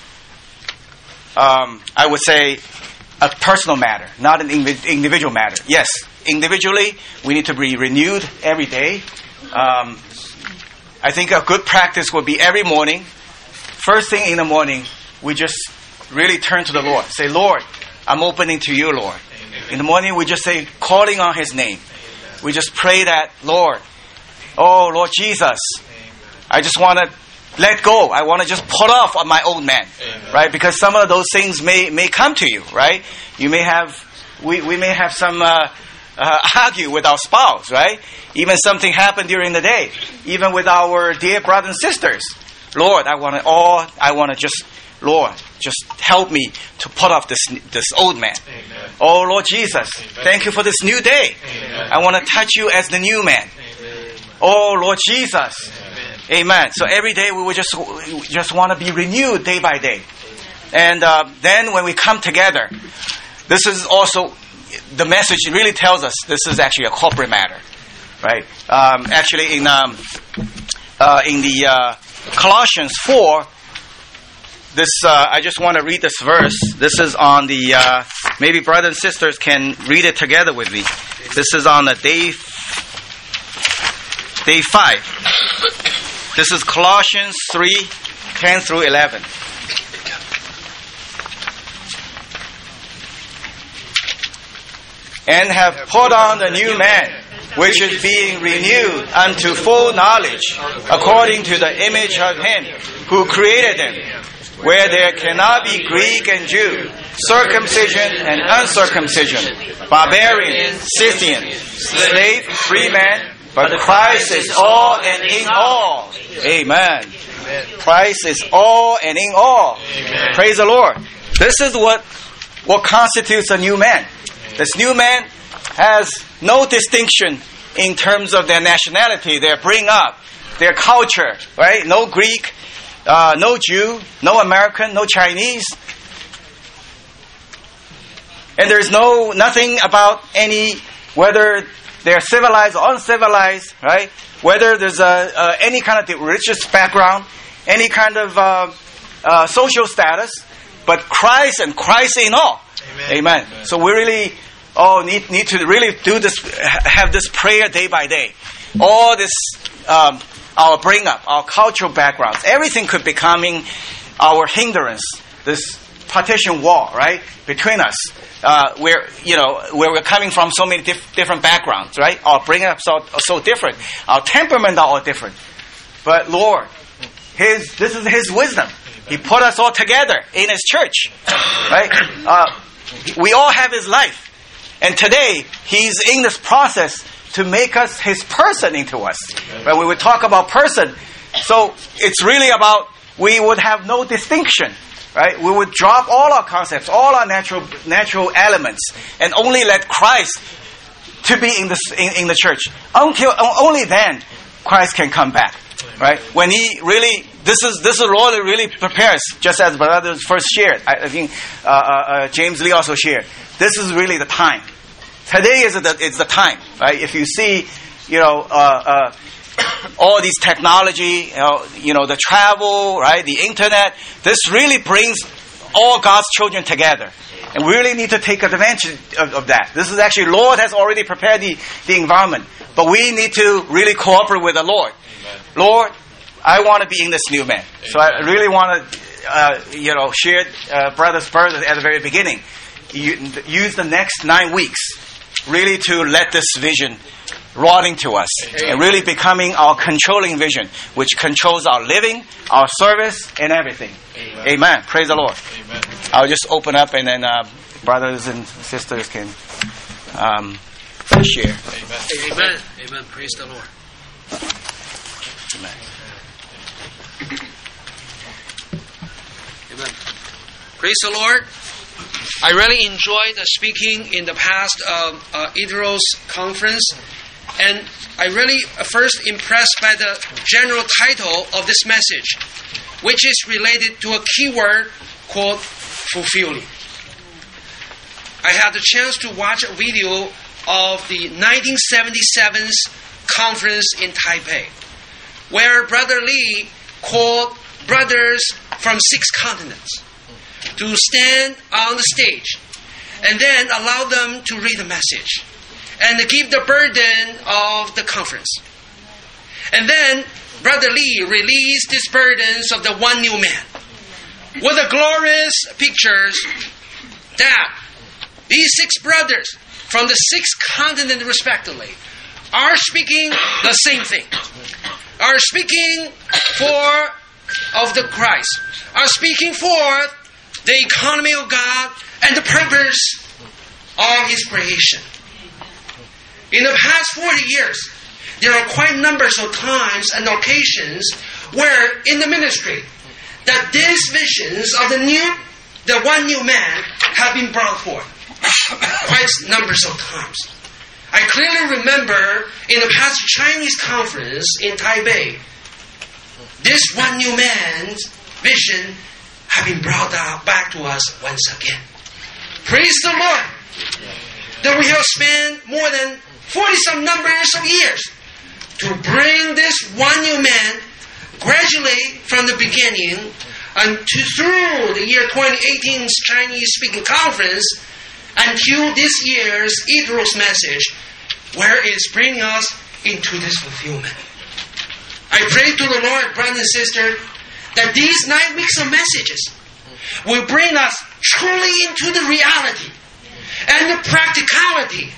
S13: um, I would say, a personal matter, not an individual matter. Yes, individually, we need to be renewed every day. Um, I think a good practice would be every morning, first thing in the morning, we just really turn to the Lord. Say, Lord, I'm opening to you, Lord. In the morning, we just say, calling on His name. We just pray that, Lord, oh, Lord Jesus, I just want to let go. I want to just put off on my old man, Amen. Right? Because some of those things may may come to you, right? You may have, we, we may have some uh, uh, argue with our spouse, right? Even something happened during the day, even with our dear brothers and sisters. Lord, I want to all, I want to just, Lord, just help me to put off this this old man. Amen. Oh, Lord Jesus, Amen. Thank you for this new day. Amen. I want to touch you as the new man. Amen. Oh, Lord Jesus. Amen. Amen. So every day we will just we just want to be renewed day by day. And uh, then when we come together, this is also, the message really tells us this is actually a corporate matter. Right? Um, actually, in um, uh, in the uh, Colossians four, this uh, I just want to read this verse. This is on the, uh, maybe brothers and sisters can read it together with me. This is on the day, day five. This is Colossians three, ten through eleven. And have put on the new man, which is being renewed unto full knowledge, according to the image of Him who created him, where there cannot be Greek and Jew, circumcision and uncircumcision, barbarian, Scythian, slave, free man, but Christ is all and in all. Amen. Christ is all and in all. Amen. Praise the Lord. This is what, what constitutes a new man. This new man has no distinction in terms of their nationality, their bring up, their culture, right? No Greek, uh, no Jew, no American, no Chinese. And there's no, nothing about any, whether they're civilized or uncivilized, right? Whether there's a, uh, any kind of religious background, any kind of uh, uh, social status, but Christ and Christ in all. Amen. Amen. Amen. So we really oh need need to really do this, have this prayer day by day. All this, um, our bring up, our cultural backgrounds, everything could be becoming our hindrance. This partition wall, right, between us. Uh, where you know where we're coming from, so many dif- different backgrounds, right? Our bring up so so different. Our temperament are all different. But Lord, His this is His wisdom. He put us all together in His church, right? Uh, we all have His life. And today, He's in this process to make us His person into us. Right? When we talk about person, so it's really about we would have no distinction. Right? We would drop all our concepts, all our natural natural elements, and only let Christ to be in the in, in the church. Until only then, Christ can come back. Right? When He really, this is this is Lord really prepares. Just as brothers first shared, I, I think uh, uh, James Lee also shared. This is really the time. Today is the it's the time. Right? If you see, you know. Uh, uh, all these technology, you know, you know, the travel, right, the internet, this really brings all God's children together. And we really need to take advantage of, of that. This is actually, Lord has already prepared the, the environment. But we need to really cooperate with the Lord. Amen. Lord, I want to be in this new man. Amen. So I really want to, uh, you know, share uh, Brother Spurs at the very beginning. You, use the next nine weeks really to let this vision rotting to us. Amen. And really becoming our controlling vision, which controls our living, our service, and everything. Amen. Amen. Praise the Lord. Amen. I'll just open up, and then uh, brothers and sisters can um, share.
S1: Amen. Amen. Amen. Praise the Lord.
S13: Amen.
S1: Amen. Praise the Lord. I really enjoyed uh, speaking in the past uh, uh, Idros conference. And I really uh, first impressed by the general title of this message, which is related to a keyword called fulfilling. I had the chance to watch a video of the nineteen seventy-seven conference in Taipei, where Brother Lee called brothers from six continents to stand on the stage and then allow them to read the message and to give the burden of the conference. And then Brother Lee released his burdens of the one new man with the glorious pictures that these six brothers from the six continents respectively are speaking the same thing, are speaking for of the Christ, are speaking for the economy of God and the purpose of His creation. In the past forty years, there are quite numbers of times and occasions where in the ministry that these visions of the new, the one new man have been brought forth. Quite numbers of times. I clearly remember in the past Chinese conference in Taipei, this one new man's vision have been brought out back to us once again. Praise the Lord! That we have spent more than forty-some numbers of years to bring this one new man gradually from the beginning and to through the year twenty eighteen Chinese speaking conference until this year's Idros message, where it's bringing us into this fulfillment. I pray to the Lord, brothers and sisters, that these nine weeks of messages will bring us truly into the reality and the practicality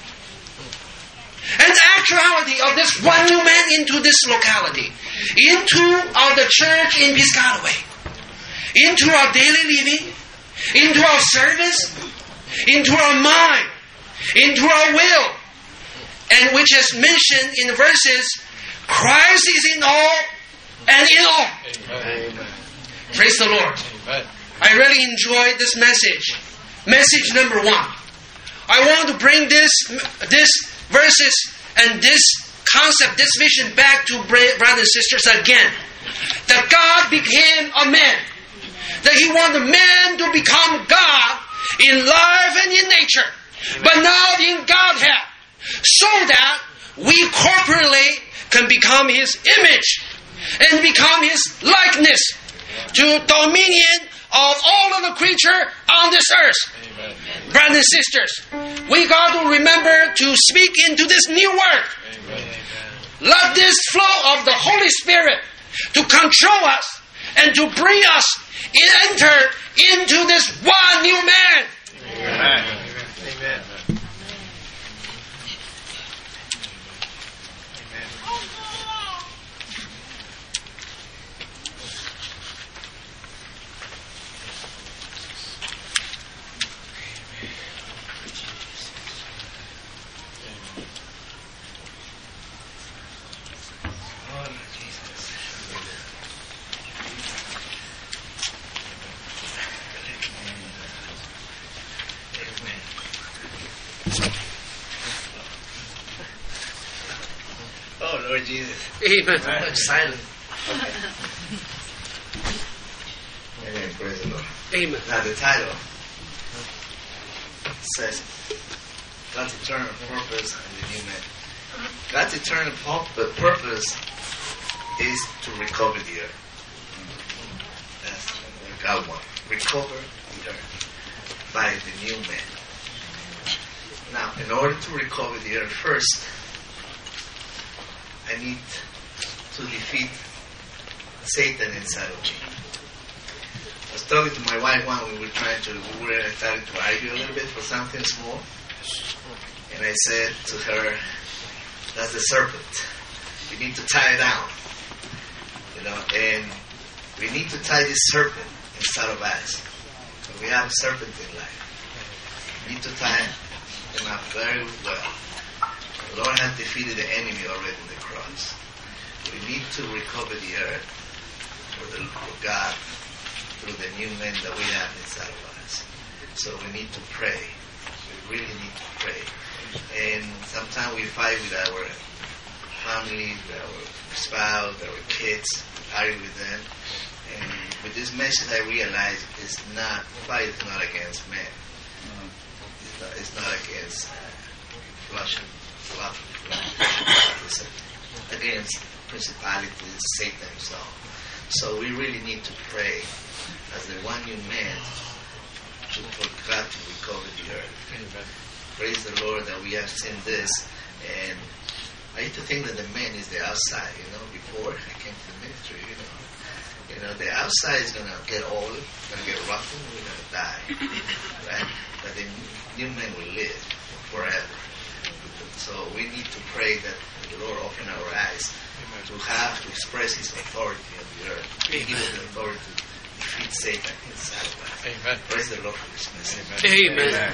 S1: and the actuality of this one new man into this locality, into our the church in Piscataway, into our daily living, into our service, into our mind, into our will, and which is mentioned in the verses, Christ is in all and in all. Amen. Praise the Lord. Amen. I really enjoyed this message. Message number one. I want to bring this, this verses and this concept, this vision back to brothers and sisters again. That God became a man. That He wanted man to become God in life and in nature, but now in Godhead, so that we corporately can become His image and become His likeness to dominion of all of the creature on this earth. Amen. Brothers and sisters, we got to remember to speak into this new word. Amen. Let this flow of the Holy Spirit to control us and to bring us in, enter into this one new man. Amen. Amen.
S2: Oh, Lord Jesus.
S1: Amen.
S2: Right.
S1: Silent.
S2: Okay. Amen. Praise the Lord.
S1: Amen.
S2: Now the title says God's eternal purpose and the new man. God's eternal purpose is to recover the earth. That's what God wants. Recover the earth by the new man. Now, in order to recover the earth, first, I need to defeat Satan inside of me. I was talking to my wife when we were trying to, we were starting to argue a little bit for something small. And I said to her, that's the serpent. We need to tie it down. You know, and we need to tie this serpent inside of us. So we have a serpent in life. We need to tie him up very well. The Lord has defeated the enemy already in the cross. We need to recover the earth for, the, for God through the new men that we have inside of us. So we need to pray. We really need to pray. And sometimes we fight with our family, with our spouse, our kids, argue with them. And with this message I realize it's not, fight is not against men. It's not, it's not against uh, Russian, it's against principalities, Satan himself. So we really need to pray as the one new man to, for God to recover the earth. Amen. Praise the Lord that we have seen this. And I used to think that the man is the outside, you know, before I came to the ministry, you know. You know, the outside is going to get old, going to get rough, and we're going to die. Right? But the new man will live forever. So we need to pray that the Lord open our eyes to have to express His authority on the earth. He gives us the authority to defeat Satan inside of us. Amen. Praise the Lord for this message.
S1: Amen. Amen.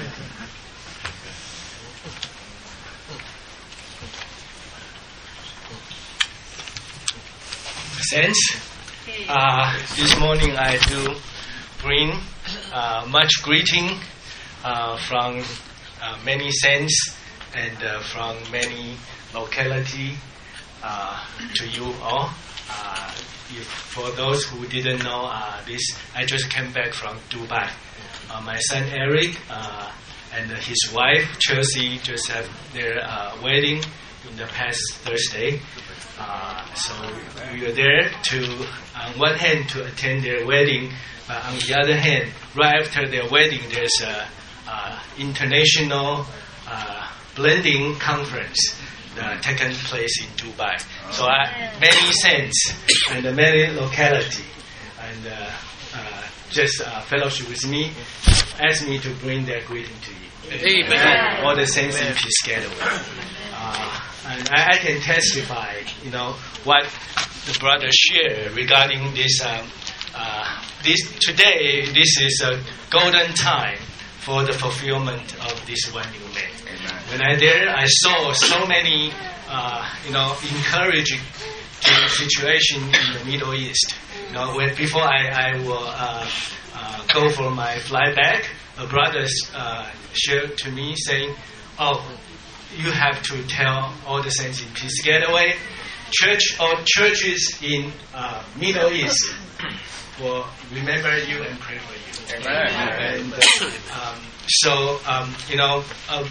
S22: Saints, uh, this morning I do bring uh, much greeting uh, from uh, many saints and uh, from many locality uh, to you all. Uh, if, for those who didn't know uh, this, I just came back from Dubai. Uh, my son Eric uh, and his wife Chelsea just had their uh, wedding in the past Thursday. Uh, so we were there to, on one hand, to attend their wedding, but on the other hand, right after their wedding, there's a, a international uh, blending conference that taken place in Dubai. So I, many saints and many locality and uh, uh, just uh, fellowship with me, asked me to bring their greeting to you. Amen. All the saints in Piscataway. Uh, and I, I can testify, you know, what the brother shared regarding this. Um, uh, this today, this is a golden time for the fulfillment of this one new man. Amen. When I there, I saw so many, uh, you know, encouraging situation in the Middle East. You know, when before I, I will uh, uh, go for my flight back, a brother uh, shared to me saying, "Oh, you have to tell all the saints in Piscataway, church or churches in uh, Middle East will remember you and pray for you." Amen. And uh, um, so, um, you know, uh,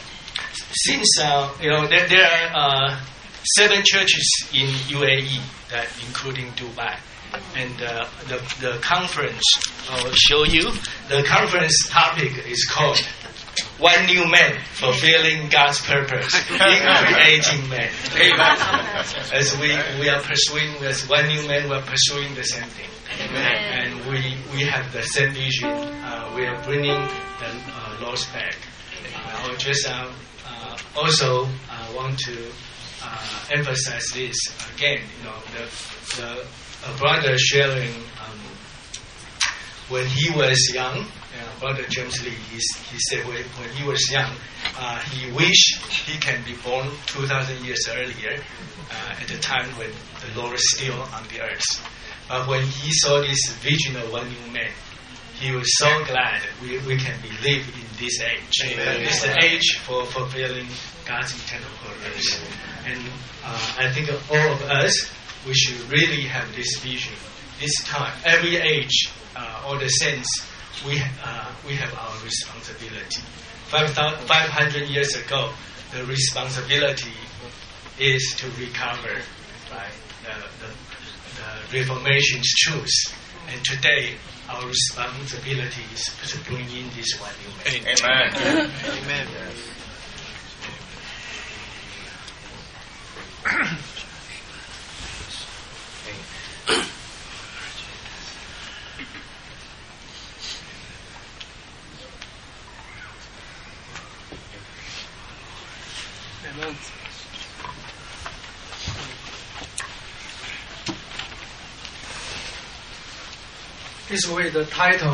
S22: since uh, you know there, there are uh, seven churches in U A E, that including Dubai, and uh, the the conference I'll show you. The conference topic is called "One New Man Fulfilling God's Purpose in Creating Man." As we we are pursuing as one new man, we are pursuing the same thing. Amen. And we, we have the same vision. Uh, we are bringing the uh, lost back. I will just uh, uh, also uh, want to uh, emphasize this again. You know, the the uh, brother sharing um, when he was young. Uh, brother James Lee, he, he said when, when he was young, uh, he wished he can be born two thousand years earlier, uh, at the time when the Lord is still on the earth. But when he saw this vision of one new man, He was so glad we, we can believe in this age.
S2: Amen.
S22: This is the age for fulfilling God's eternal purpose. And uh, I think all of us, we should really have this vision. This time, every age, uh, all the saints, we uh, we have our responsibility. Five hundred years ago, the responsibility is to recover, right, the, the, the Reformation's truth. And today, our responsibility is to bring in this one new man.
S13: Amen.
S22: Amen.
S6: Amen. This way, the title,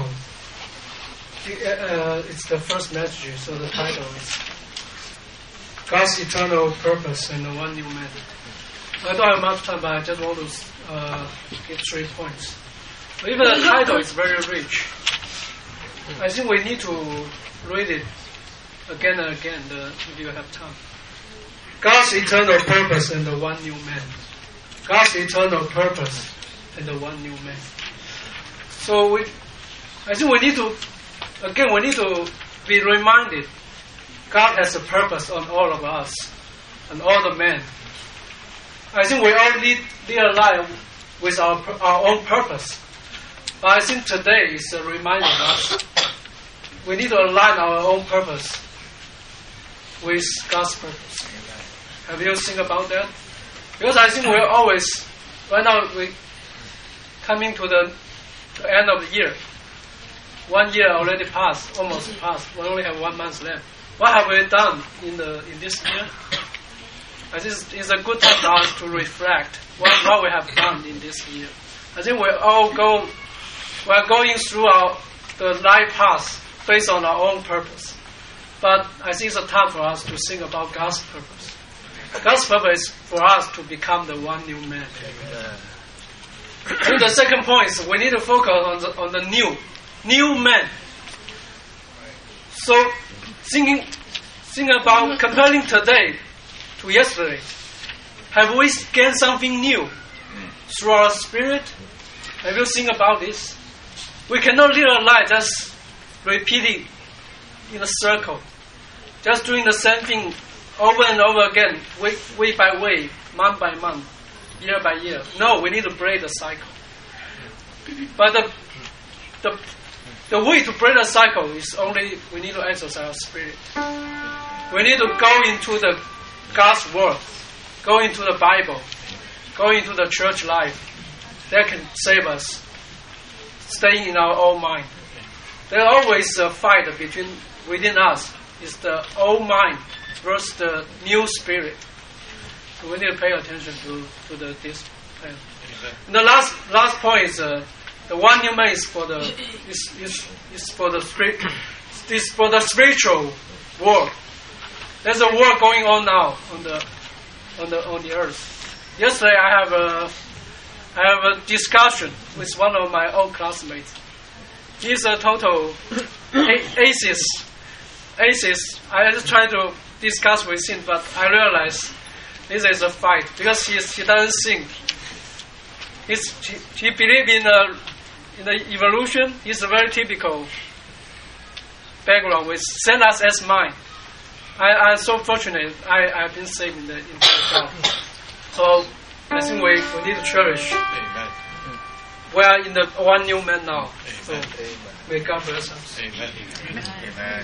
S6: uh, it's the first message, so the title is God's Eternal Purpose and the One New Man. I don't have much time, but I just want to uh, give three points. But even the title is very rich. I think we need to read it again and again the, if you have time. God's eternal purpose and the one new man. God's eternal purpose and the one new man. So we, I think we need to, again, we need to be reminded God has a purpose on all of us and all the men. I think we all lead, lead a life with our, our own purpose. But I think today is a reminder of us. We need to align our own purpose with God's purpose. Have you think about that? Because I think we're always, right now we coming to the, the end of the year. One year already passed, almost passed. We only have one month left. What have we done in the in this year? I think it's a good time for us to reflect what, what we have done in this year. I think we all go, we are going through our the life path based on our own purpose. But I think it's a time for us to think about God's purpose. God's purpose is for us to become the one new man. And the second point is we need to focus on the, on the new, new man. So thinking, thinking about comparing today to yesterday. Have we gained something new through our spirit? Have you think about this? We cannot live a life just repeating in a circle, just doing the same thing over and over again, week, week by week, month by month, year by year. No, we need to break the cycle. But the the the way to break the cycle is only we need to exercise our spirit. We need to go into the God's word, go into the Bible, go into the church life. That can save us. Staying in our own mind. There's always a fight between within us. It's the old mind versus the new spirit. So we need to pay attention to, to the this. Uh, and the last last point is uh, the one new man is for the is is, is for the spirit. Is for the spiritual world. There's a war going on now on the on the on the earth. Yesterday I have a I have a discussion with one of my old classmates. He's a total atheist. Atheist. I just try to discuss with him, but I realize this is a fight because he he doesn't think. He's, he he believes in the in the evolution. He's a very typical background with send us as mine. I I'm so fortunate. I I've been saved in the in the God. So I think we, we need to cherish. Amen. We are in the one new man now. Amen. So may God bless us.
S2: Amen. Amen. Amen.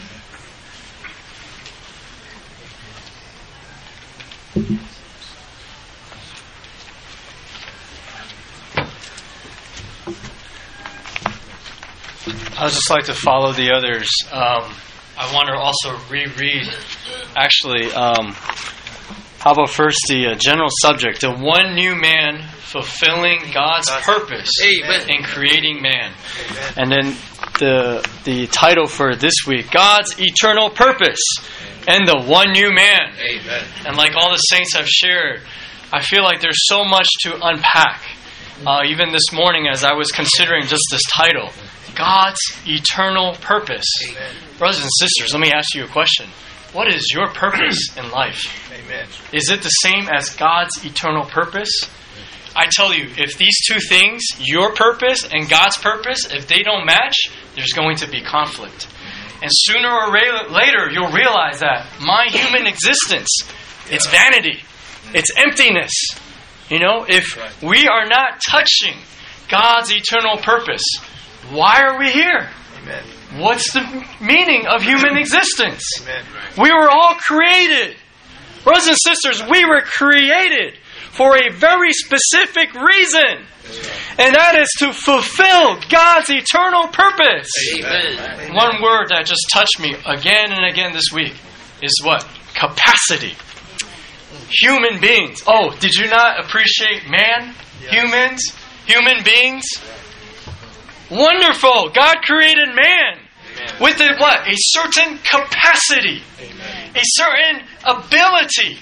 S7: I would just like to follow the others. Um, I want to also reread, actually, um, how about first the uh, general subject, the one new man fulfilling God's purpose Amen. In creating man. Amen. And then the the title for this week, God's eternal purpose and the one new man. Amen. And like all the saints have shared, I feel like there's so much to unpack. Uh, even this morning as I was considering just this title, God's eternal purpose. Amen. Brothers and sisters, let me ask you a question. What is your purpose in life?
S22: Amen.
S7: Is it the same as God's eternal purpose? I tell you, if these two things, your purpose and God's purpose, if they don't match, there's going to be conflict. And sooner or later, you'll realize that my human existence, it's vanity. It's emptiness. You know, if we are not touching God's eternal purpose, why are we here?
S22: Amen.
S7: What's the meaning of human existence?
S22: Amen.
S7: We were all created. Brothers and sisters, we were created for a very specific reason. And that is to fulfill God's eternal purpose.
S1: Amen.
S7: One word that just touched me again and again this week is what? Capacity. Human beings. Oh, did you not appreciate man?
S22: Yeah.
S7: Humans? Human beings? Wonderful. God created man. Amen. With a what? A certain capacity. Amen. A certain ability.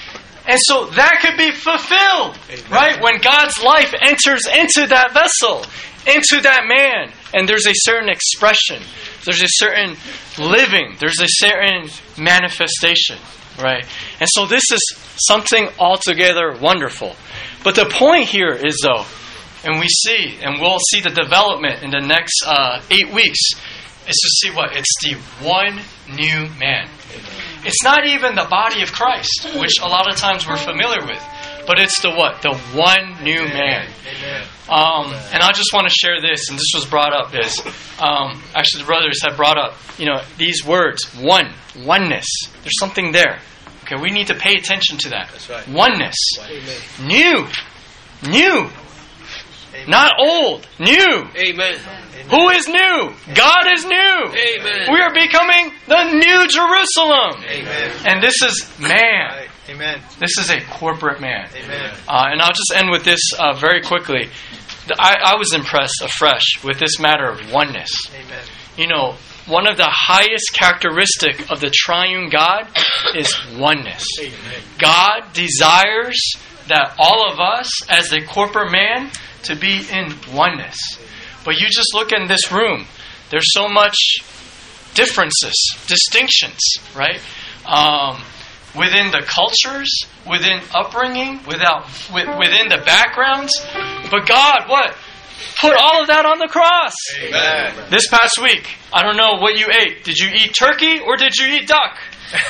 S7: And so that could be fulfilled. Amen. Right? When God's life enters into that vessel, into that man, and there's a certain expression. There's a certain living. There's a certain manifestation. Right? And so this is something altogether wonderful. But the point here is, though, and we see, and we'll see the development in the next uh, eight weeks, is to see what? It's the one new man. It's not even the body of Christ, which a lot of times we're familiar with, but it's the what? The one new man. Um, and I just want to share this, and this was brought up, is um, actually the brothers have brought up, you know, these words, one, oneness. There's something there. Okay, we need to pay attention to that.
S22: That's right.
S7: Oneness.
S22: Amen.
S7: New. New.
S22: Amen.
S7: Not old. New.
S1: Amen.
S7: Who is new? God is new.
S1: Amen.
S7: We are becoming the new Jerusalem.
S22: Amen.
S7: And this is man.
S22: Amen.
S7: This is a corporate man.
S22: Amen.
S7: Uh, and I'll just end with this uh, very quickly. I, I was impressed afresh with this matter of oneness.
S22: Amen.
S7: You know, one of the highest characteristic of the triune God is oneness.
S22: Amen.
S7: God desires that all of us, as a corporate man, to be in oneness. But you just look in this room. There's so much differences, distinctions, right? Um, within the cultures, within upbringing, without within the backgrounds. But God, what? Put all of that on the cross.
S22: Amen.
S7: This past week, I don't know what you ate. Did you eat turkey or did you eat duck?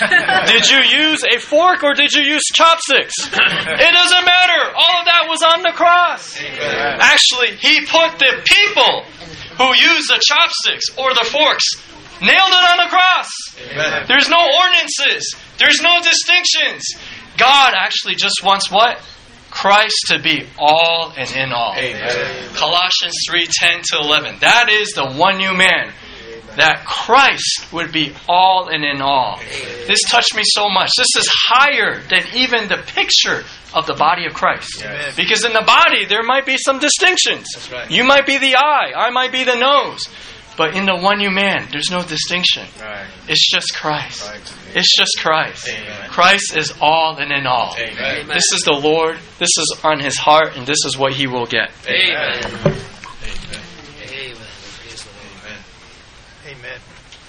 S7: Did you use a fork or did you use chopsticks? It doesn't matter. All of that was on the cross.
S22: Amen.
S7: Actually, He put the people who use the chopsticks or the forks, nailed it on the cross.
S22: Amen.
S7: There's no ordinances. There's no distinctions. God actually just wants what? Christ to be all and in all.
S22: Amen.
S7: Colossians three ten to eleven. That is the one new man. That Christ would be all and in all. Amen. This touched me so much. This is higher than even the picture of the body of Christ.
S22: Amen.
S7: Because in the body, there might be some distinctions.
S22: That's right.
S7: You might be the eye. I might be the nose. But in the one new man, there's no distinction.
S22: Right.
S7: It's just Christ.
S22: Right.
S7: It's just Christ.
S22: Amen.
S7: Christ is all and in all.
S22: Amen.
S7: This is the Lord. This is on His heart, and this is what He will get.
S22: Amen.
S1: Amen.
S22: Amen. Amen.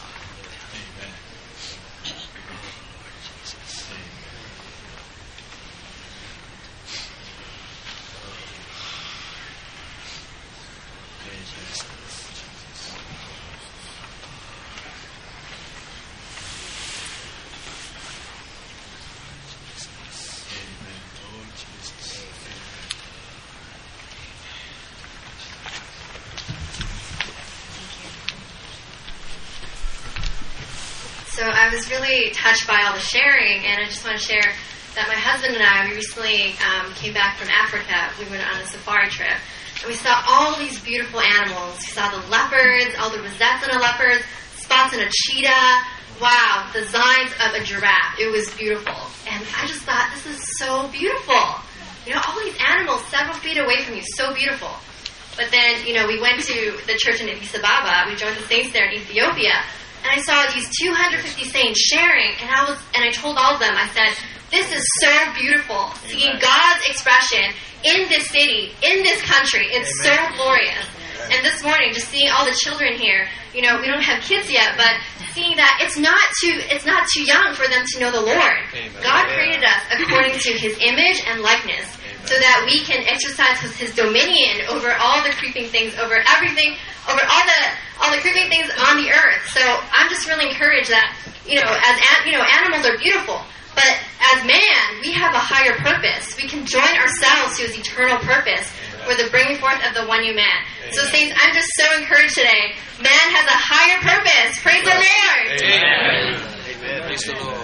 S12: So I was really touched by all the sharing, and I just want to share that my husband and I, we recently um, came back from Africa. We went on a safari trip, and we saw all these beautiful animals. We saw the leopards, all the rosettes on the leopards, spots on a cheetah. Wow, designs of a giraffe. It was beautiful. And I just thought, this is so beautiful. You know, all these animals several feet away from you, so beautiful. But then, you know, we went to the church in Addis Ababa. We joined the saints there in Ethiopia. And I saw these two hundred fifty saints sharing, and I was, and I told all of them, I said, this is so beautiful. Seeing God's expression in this city, in this country, it's Amen. So glorious. And this morning, just seeing all the children here, you know, we don't have kids yet, but seeing that it's not too it's not too young for them to know the Lord.
S18: Amen.
S12: God created us according to His image and likeness, so that we can exercise His, his dominion over all the creeping things, over everything, over all the all the creeping things on the earth. So I'm just really encouraged that, you know, as you know, animals are beautiful, but as man, we have a higher purpose. We can join ourselves to His eternal purpose for the bringing forth of the one new man. So, saints, I'm just so encouraged today. Man has a higher purpose. Praise the Lord.
S18: Amen. Amen. Praise the Lord.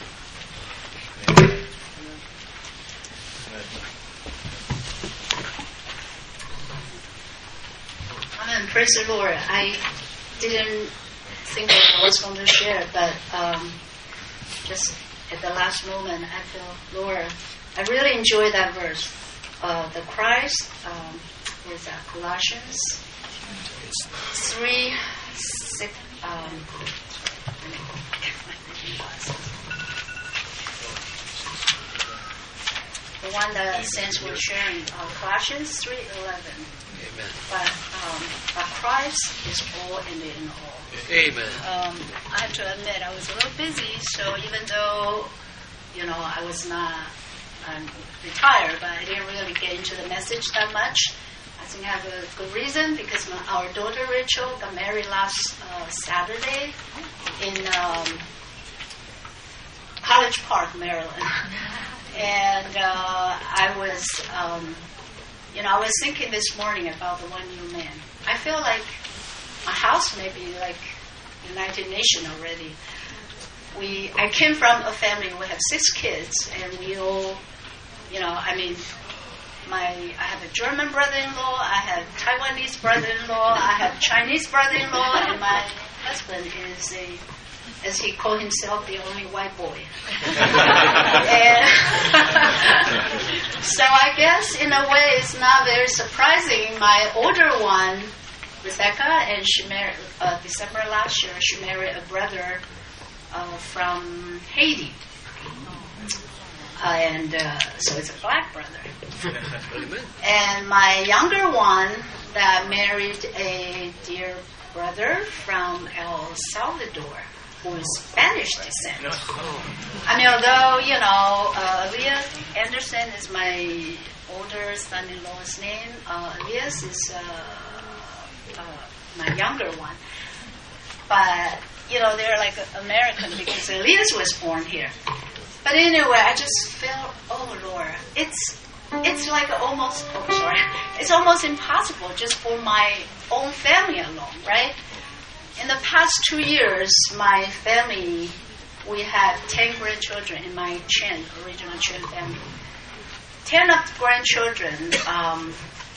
S3: Amen. Praise the Lord. I didn't think that I was going to share, but um, just at the last moment, I feel, Lord, I really enjoy that verse. Uh, the Christ, um, what is that? Colossians three, six. Um, the one that saints were sharing, uh, Colossians three eleven.
S18: Amen.
S3: But, um, but Christ is all and in all.
S18: Amen.
S3: Um, I have to admit, I was a little busy, so even though, you know, I was not um, retired, but I didn't really get into the message that much. I think I have a good reason, because my, our daughter Rachel got married last uh, Saturday in um, College Park, Maryland. And uh, I was, um, you know, I was thinking this morning about the one new man. I feel like my house may be like United Nations already. We, I came from a family, we have six kids, and we all, you know, I mean, my, I have a German brother-in-law, I have Taiwanese brother-in-law, I have Chinese brother-in-law, and my husband is a, as he called himself, the only white boy. And so I guess in a way it's not very surprising. My older one, Rebecca, and she married, uh, December last year, she married a brother uh, from Haiti. Uh, and uh, so it's a black brother. And my younger one that married a dear brother from El Salvador, who is Spanish descent. I mean, although, you know, uh, Elias Anderson is my older son-in-law's name, uh, Elias is uh, uh, my younger one. But, you know, they're like American because Elias was born here. But anyway, I just felt, oh, Lord, it's it's like almost, oh, sorry, it's almost impossible just for my own family alone, right? In the past two years, my family, we had ten grandchildren in my Chen, original Chen family. Ten of the grandchildren, um,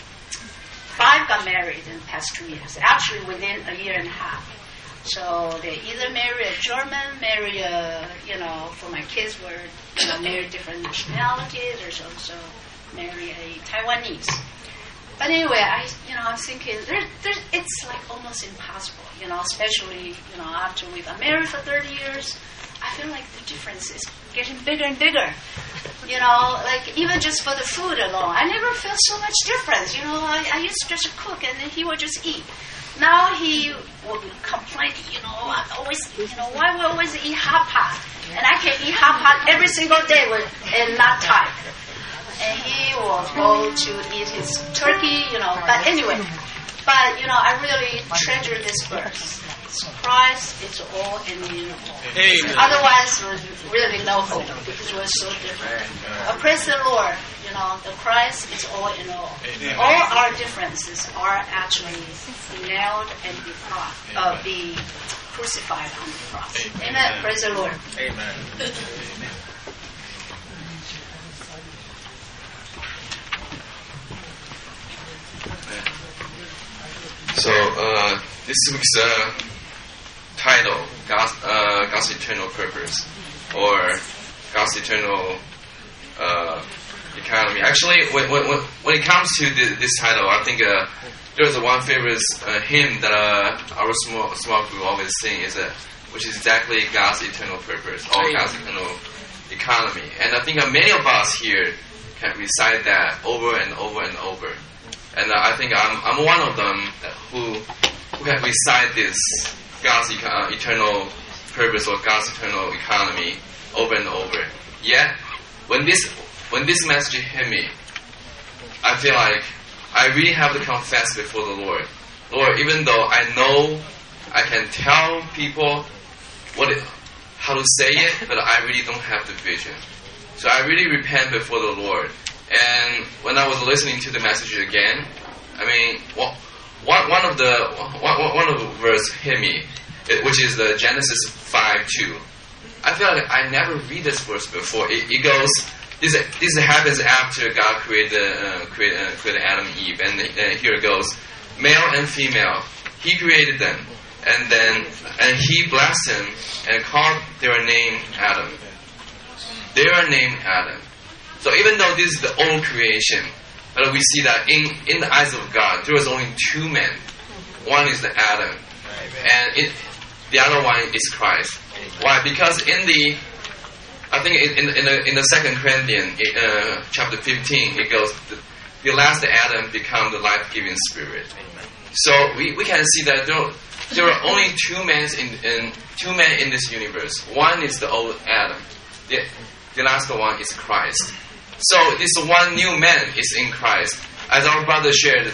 S3: five got married in the past two years, actually within a year and a half. So they either marry a German, marry a, you know, for my kids were, you know, marry different nationalities. There's also marry a Taiwanese. But anyway, I, you know, I'm thinking, there, there, it's like almost impossible, you know, especially, you know, after we've been married for thirty years, I feel like the difference is getting bigger and bigger. You know, like even just for the food alone, I never felt so much difference. You know, I, I used to just cook and then he would just eat. Now he will complain, you know, I always, you know, why we always eat hot pot? And I can eat hot pot every single day with, and not tired. And he will go to eat his turkey, you know. But anyway, but, you know, I really treasure this verse. It's Christ, it's all in the all.
S18: Amen.
S3: Otherwise, there's really no hope because we're so different. But praise the Lord, you know, the Christ is all in all.
S18: Amen.
S3: All our differences are actually nailed and be, uh, be crucified on the cross. Amen. Amen. Praise the Lord.
S18: Amen. Amen.
S16: So uh, this week's uh, title, God's, uh, God's Eternal Purpose, or God's Eternal uh, Economy. Actually, when, when, when it comes to the, this title, I think uh, there's a one favorite uh, hymn that uh, our small, small group always sing, is uh, which is exactly God's Eternal Purpose, or God's Eternal Economy. And I think uh, many of us here can recite that over and over and over. and uh, I think I'm I'm one of them who who have recited this God's uh, eternal purpose or God's eternal economy over and over. Yet, when this when this message hit me, I feel like I really have to confess before the Lord. Lord, even though I know I can tell people what it, how to say it, but I really don't have the vision. So I really repent before the Lord. And when I was listening to the message again, I mean, well, one one of the one, one of the verse hit me, it, which is the Genesis five two. I feel like I never read this verse before. It, it goes, this this happens after God created uh, created, uh, created Adam and Eve, and uh, here it goes, male and female, He created them, and then and He blessed them and called their name Adam. They are named Adam. So even though this is the old creation, but we see that in, in the eyes of God, there was only two men. One is the Adam, and it, the other one is Christ. Why? Because in the, I think in, in, the, in the Second Corinthians uh, chapter fifteen, it goes, the, the last Adam become the life-giving Spirit. So we, we can see that there, there are only two men in, in two men in this universe. One is the old Adam. The, the last one is Christ. So this one new man is in Christ. As our brother shared,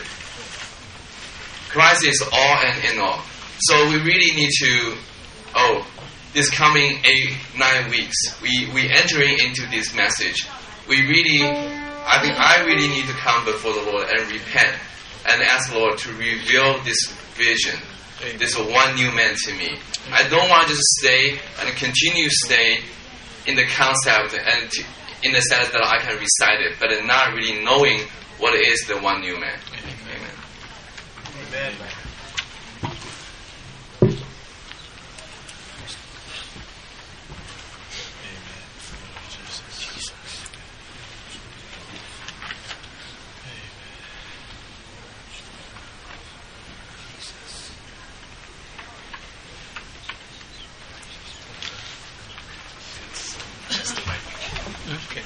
S16: Christ is all and in all. So we really need to, oh, this coming eight, nine weeks, we, we entering into this message. We really, I think I really need to come before the Lord and repent and ask the Lord to reveal this vision, this one new man to me. I don't want to just stay and continue to stay in the concept and to, in the sense that I can recite it, but not really knowing what is the one new man. Amen.
S2: Amen.
S16: Okay.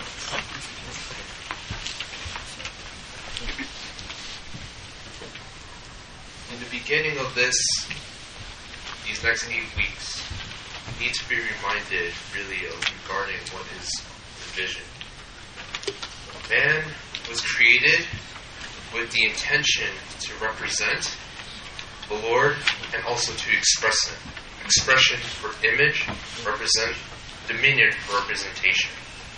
S14: In the beginning of this, these next eight weeks, we need to be reminded really of regarding what is the vision. Man was created with the intention to represent the Lord and also to express Him. Expression for image, represent, dominion for representation.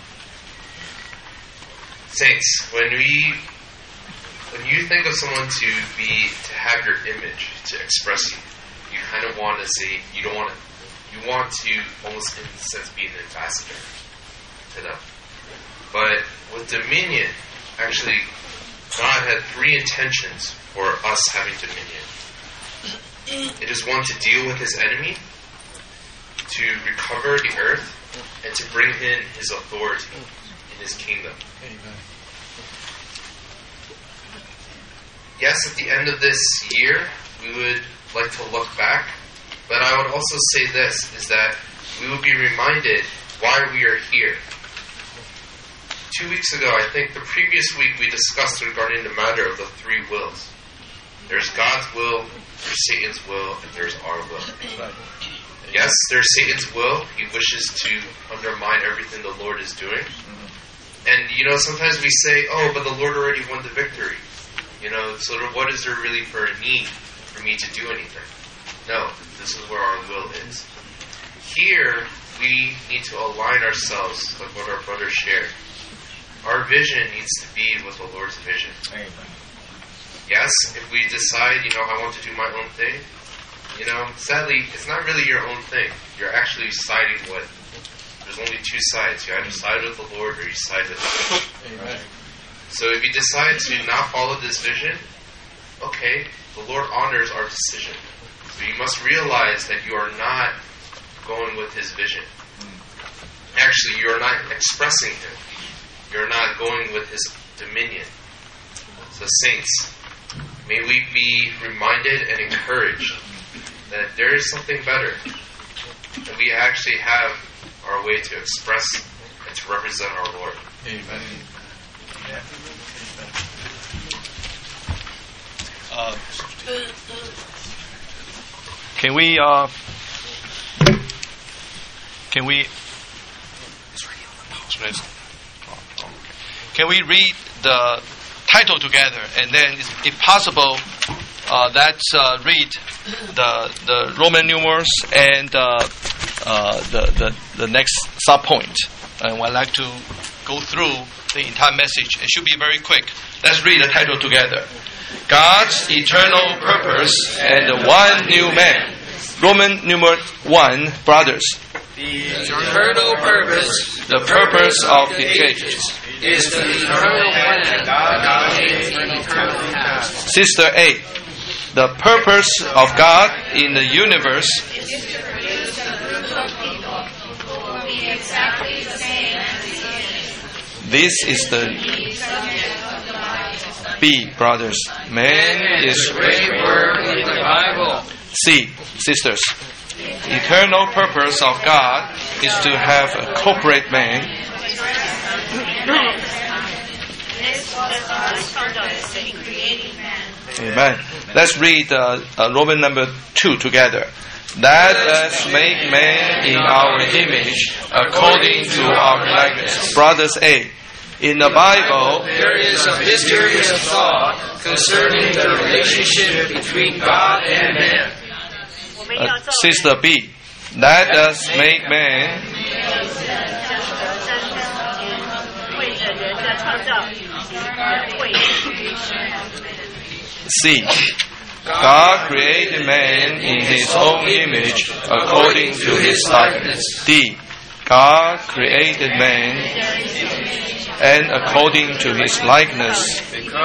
S14: Saints, when we, when you think of someone to be, to have your image, to express you, you kind of want to say, you don't want to, you want to almost in a sense be an ambassador to them. But with dominion, actually, God had three intentions for us having dominion. It is one, to deal with His enemy, to recover the earth, and to bring in His authority in His kingdom.
S2: Amen.
S14: Yes, at the end of this year, we would like to look back, but I would also say this, is that we will be reminded why we are here. Two weeks ago, I think the previous week, we discussed regarding the matter of the three wills. There's God's will, there's Satan's will, and there's our will. Yes, there's Satan's will. He wishes to undermine everything the Lord is doing. And, you know, sometimes we say, oh, but the Lord already won the victory. You know, so what is there really for a need for me to do anything? No, this is where our will is. Here, we need to align ourselves with what our brother shared. Our vision needs to be with the Lord's vision.
S2: Amen.
S14: Yes, if we decide, you know, I want to do my own thing, you know, sadly, it's not really your own thing. You're actually siding with, there's only two sides. You either side with the Lord or you side with the Lord.
S2: Amen.
S14: So if you decide to not follow this vision, okay, the Lord honors our decision. So you must realize that you are not going with His vision. Actually, you are not expressing Him. You're not going with His dominion. So saints, may we be reminded and encouraged that there is something better. That we actually have our way to express and to represent our Lord.
S2: Amen. Amen.
S8: Uh, can we? Uh, can we? Can we read the title together, and then, if possible, uh, let's uh, read the the Roman numerals and uh, uh, the, the the next sub point. And I'd like to go through the entire message. It should be very quick. Let's read the title together. God's eternal purpose and the one new man. Roman numeral one, brothers.
S1: The eternal purpose,
S8: the purpose of the ages,
S1: is the eternal plan God made in eternal past.
S8: Sister A, the purpose of God in the universe This is the B, brothers. Man is
S1: great work in the Bible.
S8: C, sisters. The eternal purpose of God is to have a corporate man. Amen. Let's read uh, uh, Roman number two together. Let us make man in our image, according to our likeness. Brothers A, in the Bible,
S1: there is a mysterious thought concerning the relationship between God and man.
S8: Uh, Sister B, let us make man. C, God created man in His own image, according to His likeness. D, God created man and according to His likeness,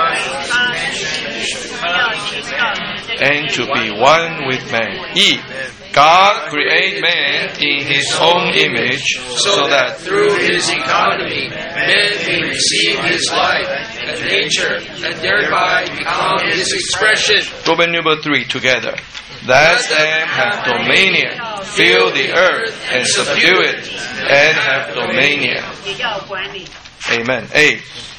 S8: and to be one with man. E, God created man in His own image, so that
S1: through His economy, man may receive His life and nature, and thereby become His expression.
S8: Roman number three together. Let them have dominion, fill the earth and subdue it, and have dominion. Amen. A,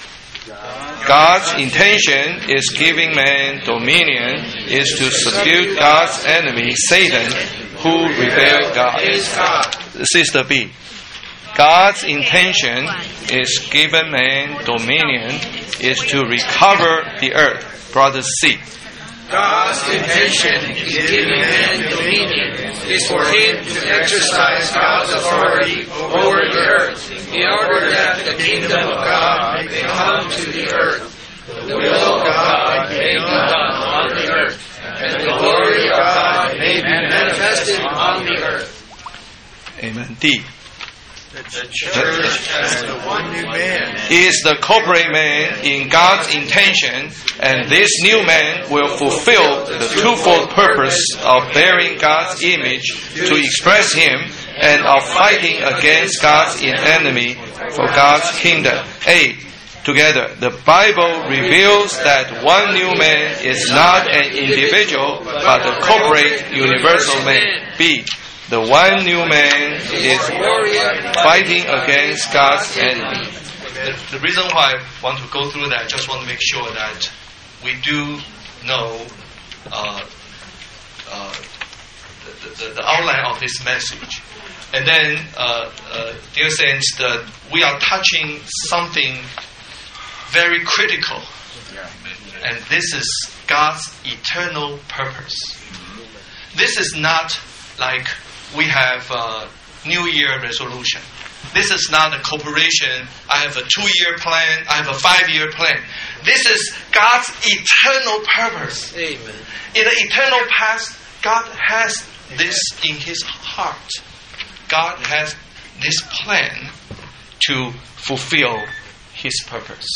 S8: God's intention is giving man dominion is to subdue God's enemy, Satan, who rebelled God. Sister B, God's intention is giving man dominion is to recover the earth. Brother C,
S1: God's intention is giving man dominion is for him to exercise God's authority over the earth in order that the kingdom of God may come to the earth. The will of God may be done on the earth, and the glory of God may be manifested on the earth.
S8: Amen. D,
S2: The church as the one new man
S8: is the corporate man in God's intention, and this new man will fulfill the twofold purpose of bearing God's image to express Him and of fighting against God's enemy for God's kingdom. A, together, the Bible reveals that one new man is not an individual, but a corporate universal man. B, the one new man is fighting against God's enemy. The, the reason why I want to go through that, I just want to make sure that we do know uh, uh, the, the, the outline of this message. And then, uh, uh, dear saints, the, we are touching something very critical. And this is God's eternal purpose. This is not like we have a New Year resolution. This is not a corporation. I have a two-year plan. I have a five-year plan. This is God's eternal purpose.
S1: Amen.
S8: In the eternal past, God has this in His heart. God has this plan to fulfill His purpose.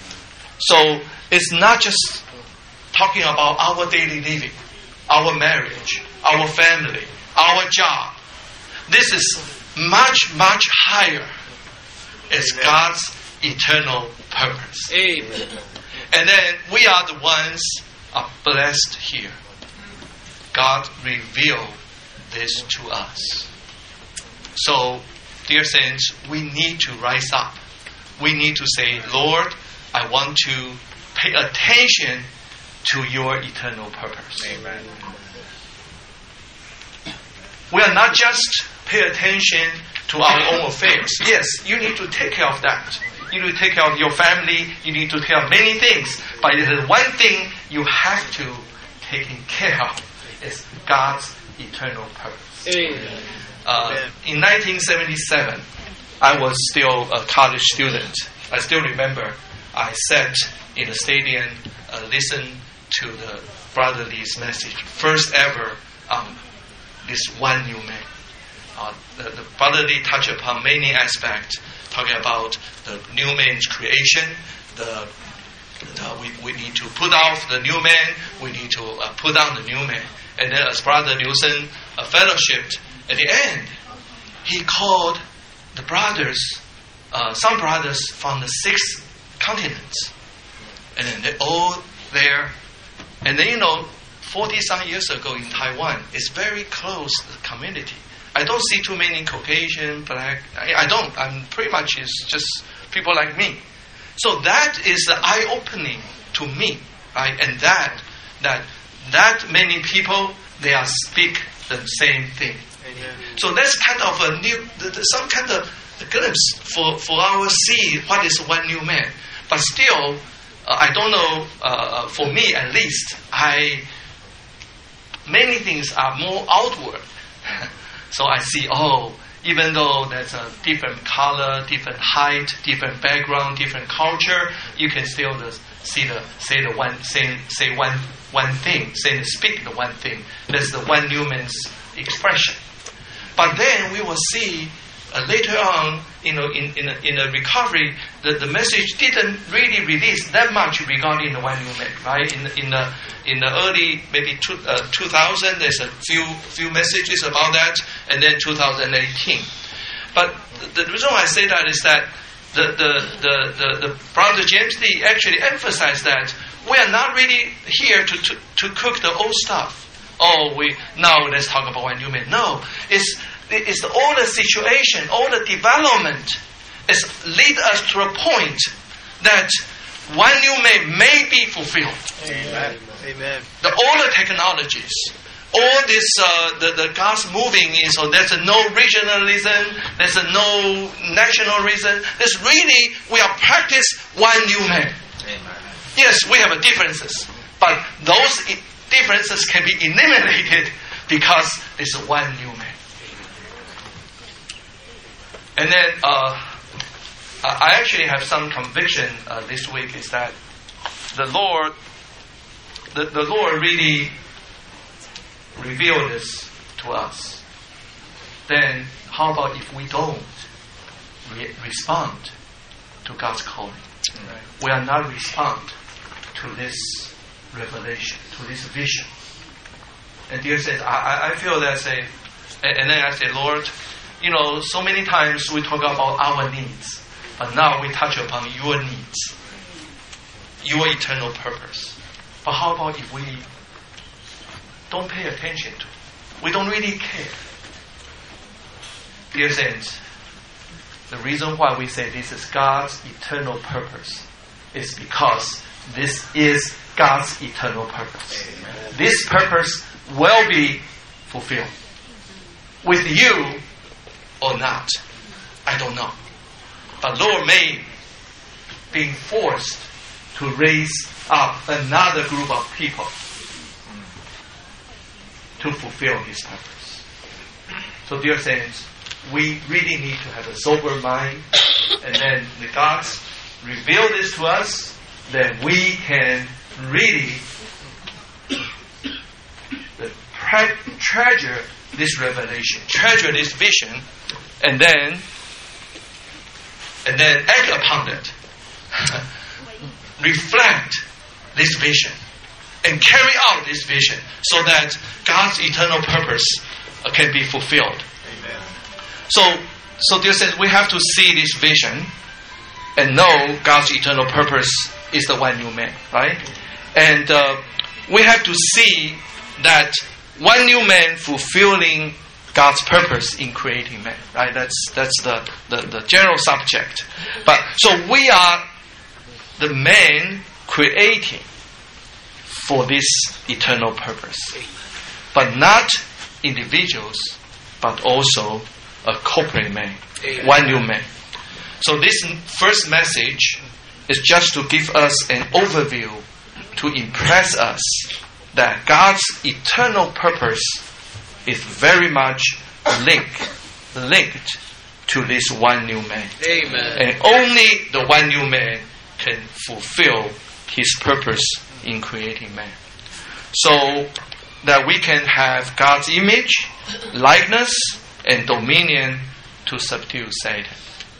S8: So it's not just talking about our daily living, our marriage, our family, our job. This is much, much higher. It's Amen. God's eternal purpose.
S1: Amen.
S8: And then we are the ones are blessed here. God revealed this to us. So, dear saints, we need to rise up. We need to say, Lord, I want to pay attention
S5: to your eternal purpose.
S22: Amen.
S5: We are not just pay attention to our own affairs. Yes, you need to take care of that. You need to take care of your family. You need to take care of many things. But the one thing you have to take care of is God's eternal purpose.
S6: Amen.
S5: Uh, in nineteen seventy-seven, I was still a college student. I still remember I sat in the stadium, uh, listened to the Brother Lee's message, first ever on this one new man. Uh, the, the Brother Lee touched upon many aspects, talking about the new man's creation, the, the we, we need to put off the new man, we need to uh, put on the new man. And then as Brother Nielsen uh, fellowshipped, at the end, he called the brothers, uh, some brothers from the six continents. And then they're all there. And then, you know, forty-some years ago in Taiwan, it's very close community. I don't see too many Caucasian, black. I, I don't. I'm pretty much it's just people like me. So that is the eye-opening to me, right? And that that that many people, they are speak the same thing. Amen. So that's kind of a new, some kind of glimpse for, for our see what is one new man. But still, uh, I don't know, uh, for me at least, I many things are more outward. So I see, oh, even though there's a different color, different height, different background, different culture, you can still just see the say the one say say one one thing, say the speak the one thing. That's the one new man's expression. But then we will see uh, later on, you know, in in a, in a recovery, the, the message didn't really release that much regarding the one new man, right? In in the in the early maybe two, uh, two thousand, there's a few few messages about that, and then two thousand eighteen. But the, the reason why I say that is that the the, the, the, the Brother James Lee actually emphasized that we are not really here to, to, to cook the old stuff. Oh, we now let's talk about one new man. No, it's it's all the situation, all the development is lead us to a point that one new man may be fulfilled.
S2: Amen. Amen.
S5: The all the technologies, all this uh, the the God's moving in. So there's a no regionalism. There's a no nationalism. There's really we are practice one new man.
S2: Amen.
S5: Yes, we have differences, but those differences can be eliminated because there's one new man. And then uh, I actually have some conviction uh, this week is that the Lord, the, the Lord really revealed this to us. Then how about if we don't re- respond to God's calling? Right. We are not respond to this revelation, to this vision. And dear says, I, I feel that say, and then I say, Lord, you know, so many times we talk about our needs, but now we touch upon your needs, your eternal purpose. But how about if we don't pay attention to it? We don't really care. Dear saints, the reason why we say this is God's eternal purpose is because this is God's eternal purpose. Amen. This purpose will be fulfilled. With you or not, I don't know. But Lord may be forced to raise up another group of people to fulfill His purpose. So dear saints, we really need to have a sober mind, and then the God reveal this to us, then we can really pre- treasure this revelation, treasure this vision, and then and then act upon it, reflect this vision, and carry out this vision, so that God's eternal purpose uh, can be fulfilled. Amen. So, so dear says, we have to see this vision and know God's eternal purpose is the one new man, right? And uh, we have to see that one new man fulfilling God's purpose in creating man, right? That's that's the, the, the general subject. But so we are the man creating for this eternal purpose. But not individuals, but also a corporate man,
S1: Amen.
S5: one new man. So this first message is just to give us an overview, to impress us that God's eternal purpose is very much linked, linked to this one new man.
S1: Amen.
S5: And only the one new man can fulfill his purpose in creating man. So that we can have God's image, likeness, and dominion to subdue Satan.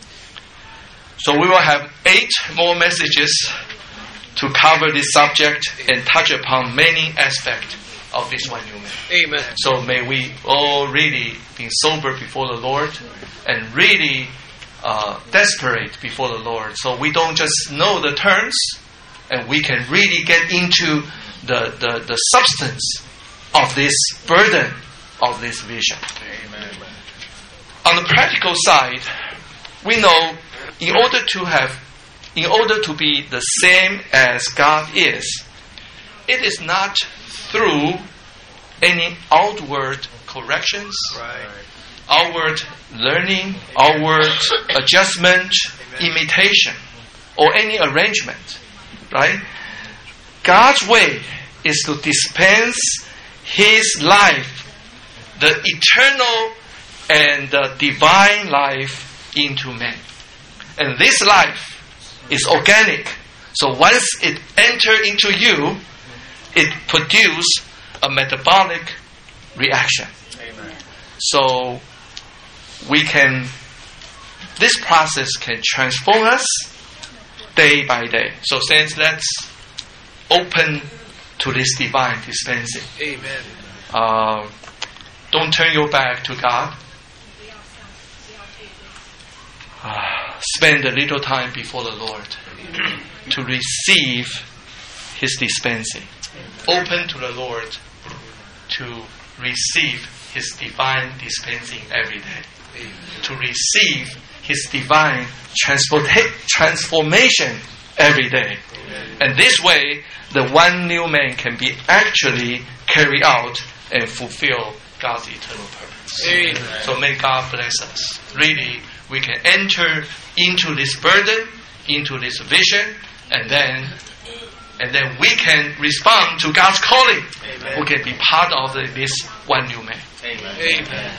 S5: So we will have eight more messages to cover this subject and touch upon many aspects of this one new man.
S1: Amen.
S5: So may we all really be sober before the Lord and really uh, desperate before the Lord. So we don't just know the terms, and we can really get into the, the, the substance of this burden of this vision.
S1: Amen.
S5: On the practical side, we know in order to have, in order to be the same as God is, it is not through any outward corrections,
S1: right.
S5: outward learning, outward adjustment, Amen. Imitation, or any arrangement, right? God's way is to dispense His life, the eternal and the divine life, into man. And this life is organic. So once it enters into you, it produces a metabolic reaction.
S1: Amen.
S5: So we can, this process can transform us day by day. So saints, let's open to this divine dispensing.
S1: Amen.
S5: Uh, don't turn your back to God. Uh, spend a little time before the Lord to receive His dispensing. Open to the Lord to receive His divine dispensing every day. Amen. To receive His divine transporta- transformation every day. Amen. And this way, the one new man can be actually carried out and fulfill God's eternal purpose.
S1: Amen.
S5: So may God bless us. Really, we can enter into this burden, into this vision, and then and then we can respond to God's calling.
S1: Amen.
S5: We can be part of the, this one new man.
S1: Amen. Amen.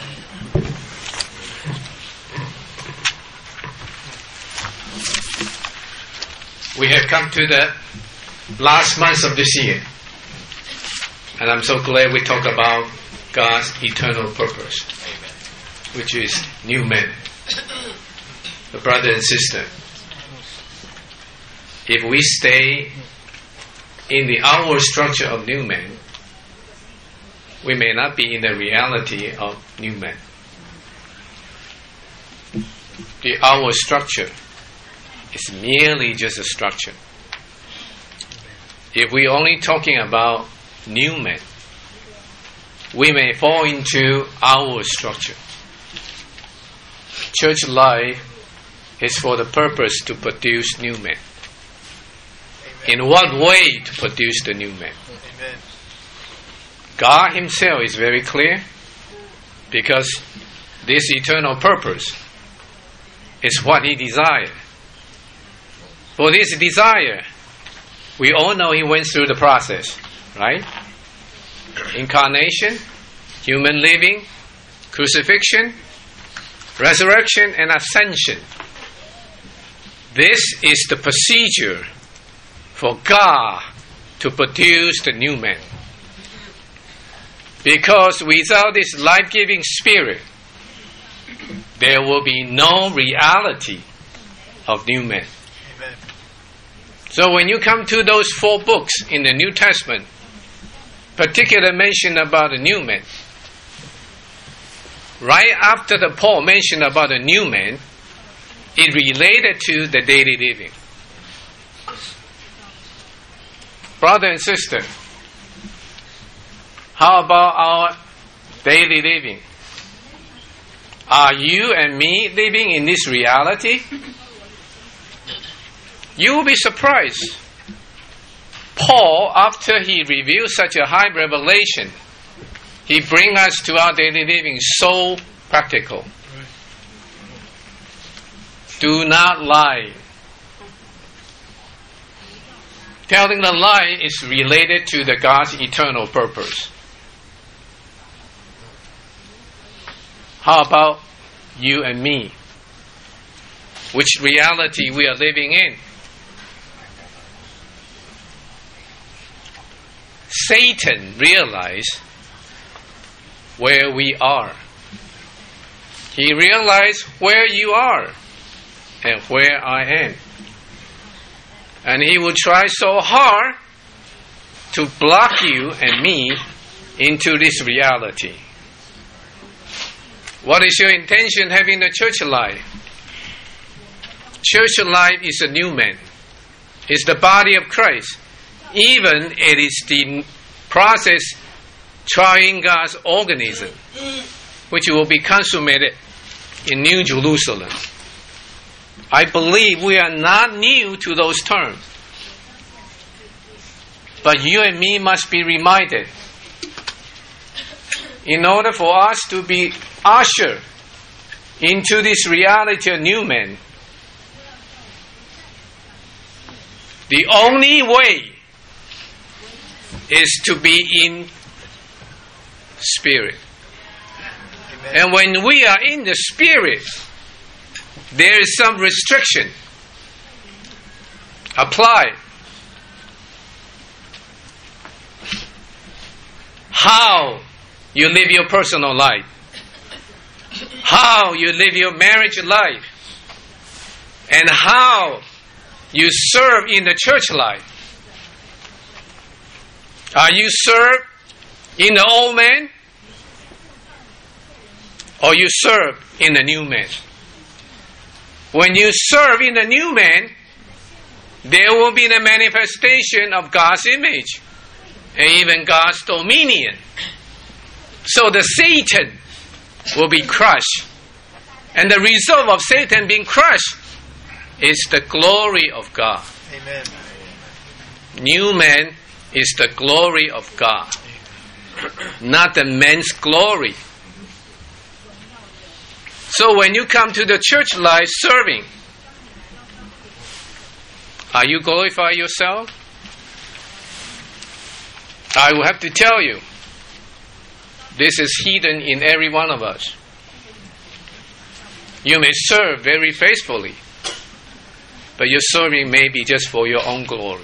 S4: We have come to the last month of this year, and I'm so glad we talk about God's eternal purpose, which is new man. The brother and sister, if we stay in the outward structure of new man, we may not be in the reality of new man. The outward structure is merely just a structure. If we're only talking about new man, we may fall into outward structure. Church life is for the purpose to produce new men. In what way to produce the new man?
S1: Amen.
S4: God Himself is very clear, because this eternal purpose is what He desired. For this desire, we all know He went through the process, right? Incarnation, human living, crucifixion, resurrection, and ascension. This is the procedure for God to produce the new man. Because without this life-giving Spirit, there will be no reality of new man.
S1: Amen.
S4: So when you come to those four books in the New Testament, particular mention about the new man, right after the Paul mentioned about the new man, it related to the daily living. Brother and sister, how about our daily living? Are you and me living in this reality? You will be surprised. Paul, after he revealed such a high revelation, he brings us to our daily living so practical. Do not lie. Telling the lie is related to the God's eternal purpose. How about you and me? Which reality we are living in? Satan realized where we are. He realized where you are and where I am. And he will try so hard to block you and me into this reality. What is your intention having the church life? Church life is a new man. It's the body of Christ. Even it is the process trying God's organism, which will be consummated in New Jerusalem. I believe we are not new to those terms. But you and me must be reminded. In order for us to be ushered into this reality of new man, the only way is to be in spirit. Amen. And when we are in the spirit, there is some restriction applied. How you live your personal life, how you live your marriage life, and how you serve in the church life. Are you served in the old man, or you serve in the new man? When you serve in the new man, there will be the manifestation of God's image and even God's dominion. So the Satan will be crushed. And the result of Satan being crushed is the glory of God.
S9: Amen.
S4: New man is the glory of God, not the man's glory. So when you come to the church life serving, are you glorifying yourself? I will have to tell you, this is hidden in every one of us. You may serve very faithfully, but your serving may be just for your own glory.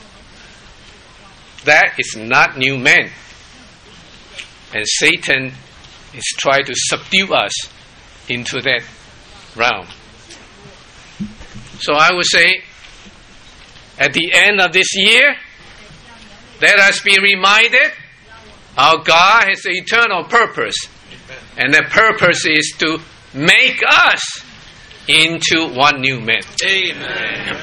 S4: That is not new man. And Satan is trying to subdue us into that realm. So I would say, at the end of this year, let us be reminded our God has an eternal purpose. And the purpose is to make us into one new man.
S9: Amen.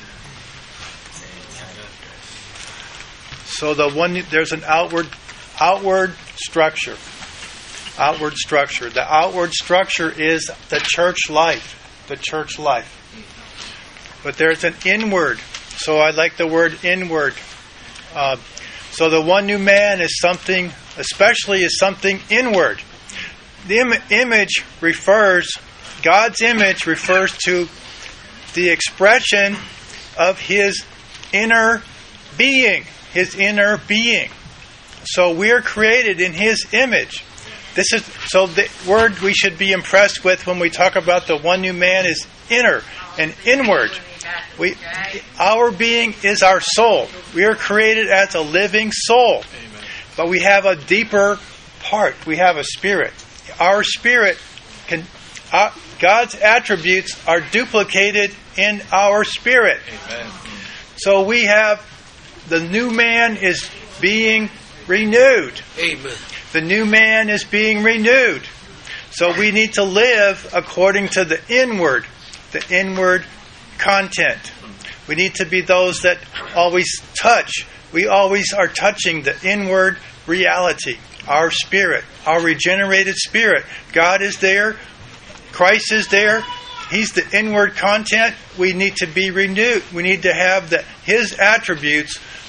S9: So the one there's an outward outward structure. Outward structure. The outward structure is the church life. The church life. But there's an inward. So I like the word inward. Uh, so the one new man is something, especially is something inward. The Im- image refers, God's image refers to the expression of His inner being. His inner being. So we are created in His image. This is so the word we should be impressed with when we talk about the one new man is inner and inward. We, our being is our soul. We are created as a living soul. But we have a deeper part. We have a spirit. Our spirit can. Uh, God's attributes are duplicated in our spirit. Amen. So we have the new man is being renewed. Amen. The new man is being renewed. So we need to live according to the inward, the inward content. We need to be those that always touch. We always are touching the inward reality, our spirit, our regenerated spirit. God is there. Christ is there. He's the inward content. We need to be renewed. We need to have the, His attributes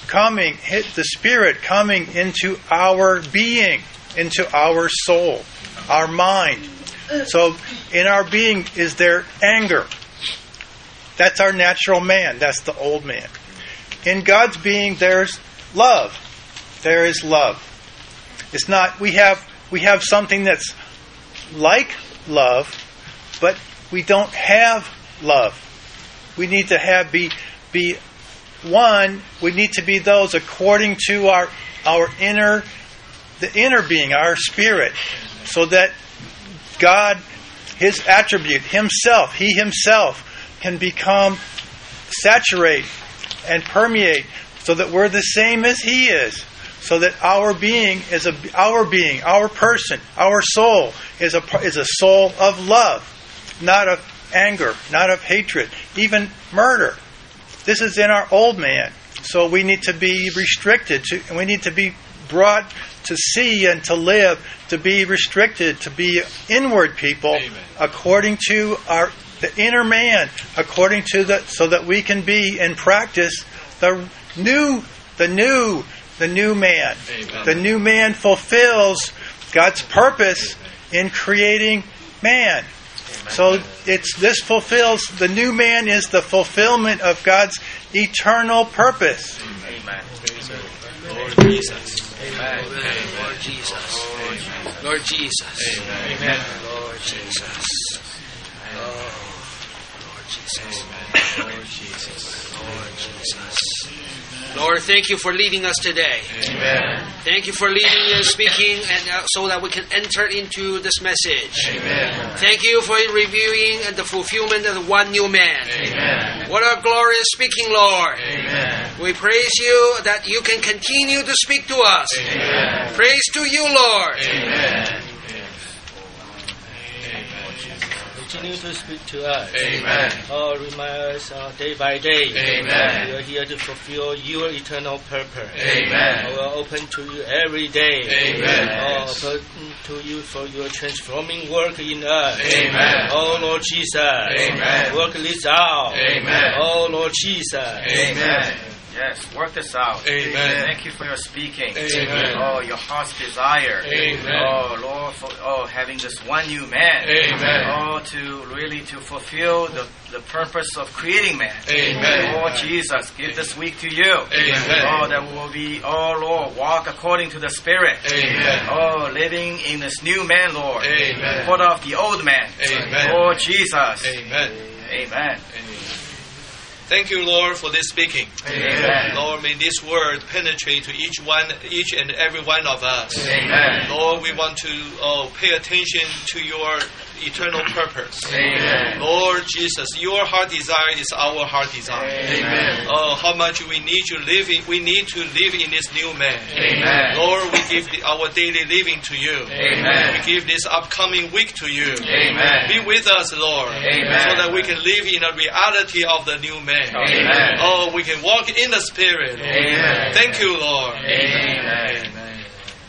S9: coming, hit the Spirit coming into our being, into our soul, our mind. So in our being is there anger. That's our natural man. That's the old man. In God's being there's love. There is love. It's not, we have we have something that's like love, but we don't have love. We need to have be be one, we need to be those according to our our inner the inner being, our spirit, so that God, His attribute, Himself, He Himself can become saturate and permeate so that we're the same as He is. So that our being is a our being, our person, our soul is a is a soul of love, not of anger, not of hatred, even murder. This is in our old man. So we need to be restricted to, we need to be brought to see and to live, to be restricted, to be inward people. Amen. According to our the inner man, according to the so that we can be in practice the new the new the new man. Amen. The new man fulfills God's purpose in creating man. Amen. So it's this fulfills the new man is the fulfillment of God's eternal purpose.
S11: Amen.
S1: Lord Jesus. Amen. Lord Jesus. Amen. Lord Jesus.
S11: Amen.
S1: Amen. Lord Jesus. Lord Jesus. Lord Jesus. Lord Jesus. Lord, thank you for leading us today.
S11: Amen.
S1: Thank you for leading and speaking, and uh, so that we can enter into this message.
S11: Amen.
S1: Thank you for reviewing and the fulfillment of the one new man.
S11: Amen.
S1: What a glorious speaking, Lord.
S11: Amen.
S1: We praise you that you can continue to speak to us.
S11: Amen.
S1: Praise to you, Lord.
S11: Amen.
S22: Continue to speak to us.
S11: Amen.
S22: Oh, remind us uh, day by day.
S11: Amen.
S22: We are here to fulfill your eternal purpose.
S11: Amen.
S22: We are open to you every day.
S11: Amen.
S22: Oh, open to you for your transforming work in us.
S11: Amen.
S22: Oh, Lord Jesus.
S11: Amen.
S22: Work this out.
S11: Amen.
S22: Oh, Lord Jesus.
S11: Amen.
S13: Yes, work this out.
S11: Amen.
S13: Thank you for your speaking.
S11: Amen.
S13: Oh, your heart's desire.
S11: Amen.
S13: Oh, Lord, for oh, having this one new man.
S11: Amen.
S13: Oh, to really to fulfill the, the purpose of creating man.
S11: Amen.
S13: Lord Jesus, give this week to you.
S11: Amen.
S13: Oh, that will be, oh Lord, walk according to the Spirit.
S11: Amen.
S13: Oh, living in this new man, Lord.
S11: Amen.
S13: Put off the old man.
S11: Amen.
S13: Lord Jesus.
S11: Amen.
S13: Amen.
S5: Thank you, Lord, for this speaking.
S13: Amen.
S5: Lord, may this word penetrate to each one, each and every one of us.
S13: Amen.
S5: Lord, we want to oh, pay attention to your eternal purpose.
S13: Amen.
S5: Lord Jesus, your heart desire is our heart desire.
S13: Amen.
S5: Oh, how much we need to live in, we need to live in this new man.
S13: Amen.
S5: Lord, we give the, our daily living to you.
S13: Amen.
S5: We give this upcoming week to you.
S13: Amen.
S5: Be with us, Lord,
S13: Amen.
S5: so that we can live in a reality of the new man.
S13: Amen.
S5: Oh, we can walk in the Spirit.
S13: Amen.
S5: Thank you, Lord.
S13: Amen.
S2: Amen.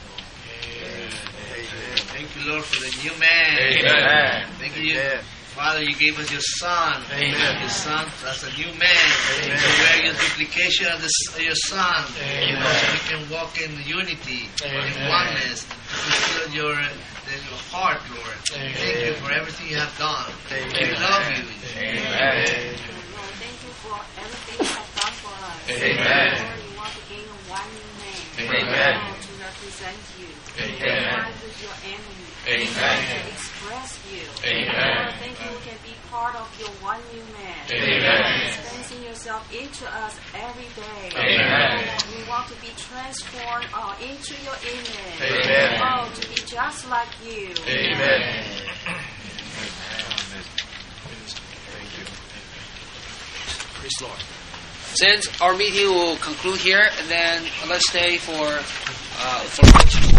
S2: Thank you, Lord, for the new man.
S13: Amen.
S2: Thank you, Father, you gave us your Son.
S13: Amen.
S2: Your Son, that's a new man.
S13: Amen.
S2: So we are your duplication of the, your Son.
S13: Amen.
S2: You know, so we can walk in unity,
S13: Amen.
S2: in oneness, fulfill your, your heart, Lord.
S13: Amen.
S2: Thank you for everything you have done.
S13: Amen.
S2: We love you.
S13: Amen.
S15: Thank you for everything you have done for us.
S13: Amen.
S15: Lord, we want to gain one new man.
S13: Amen.
S15: To represent you.
S13: Amen.
S15: To fight with your enemy.
S13: Amen.
S15: To express you.
S13: Amen.
S15: Lord, thank you we can be part of your one new man.
S13: Amen.
S15: Dispensing yourself into us every day.
S13: Amen.
S15: Lord, we want to be transformed uh, into your image.
S13: Amen.
S15: Oh, to be just like you.
S13: Amen.
S1: Praise the Lord. Since our meeting will conclude here, and then let's stay for uh, for lunch.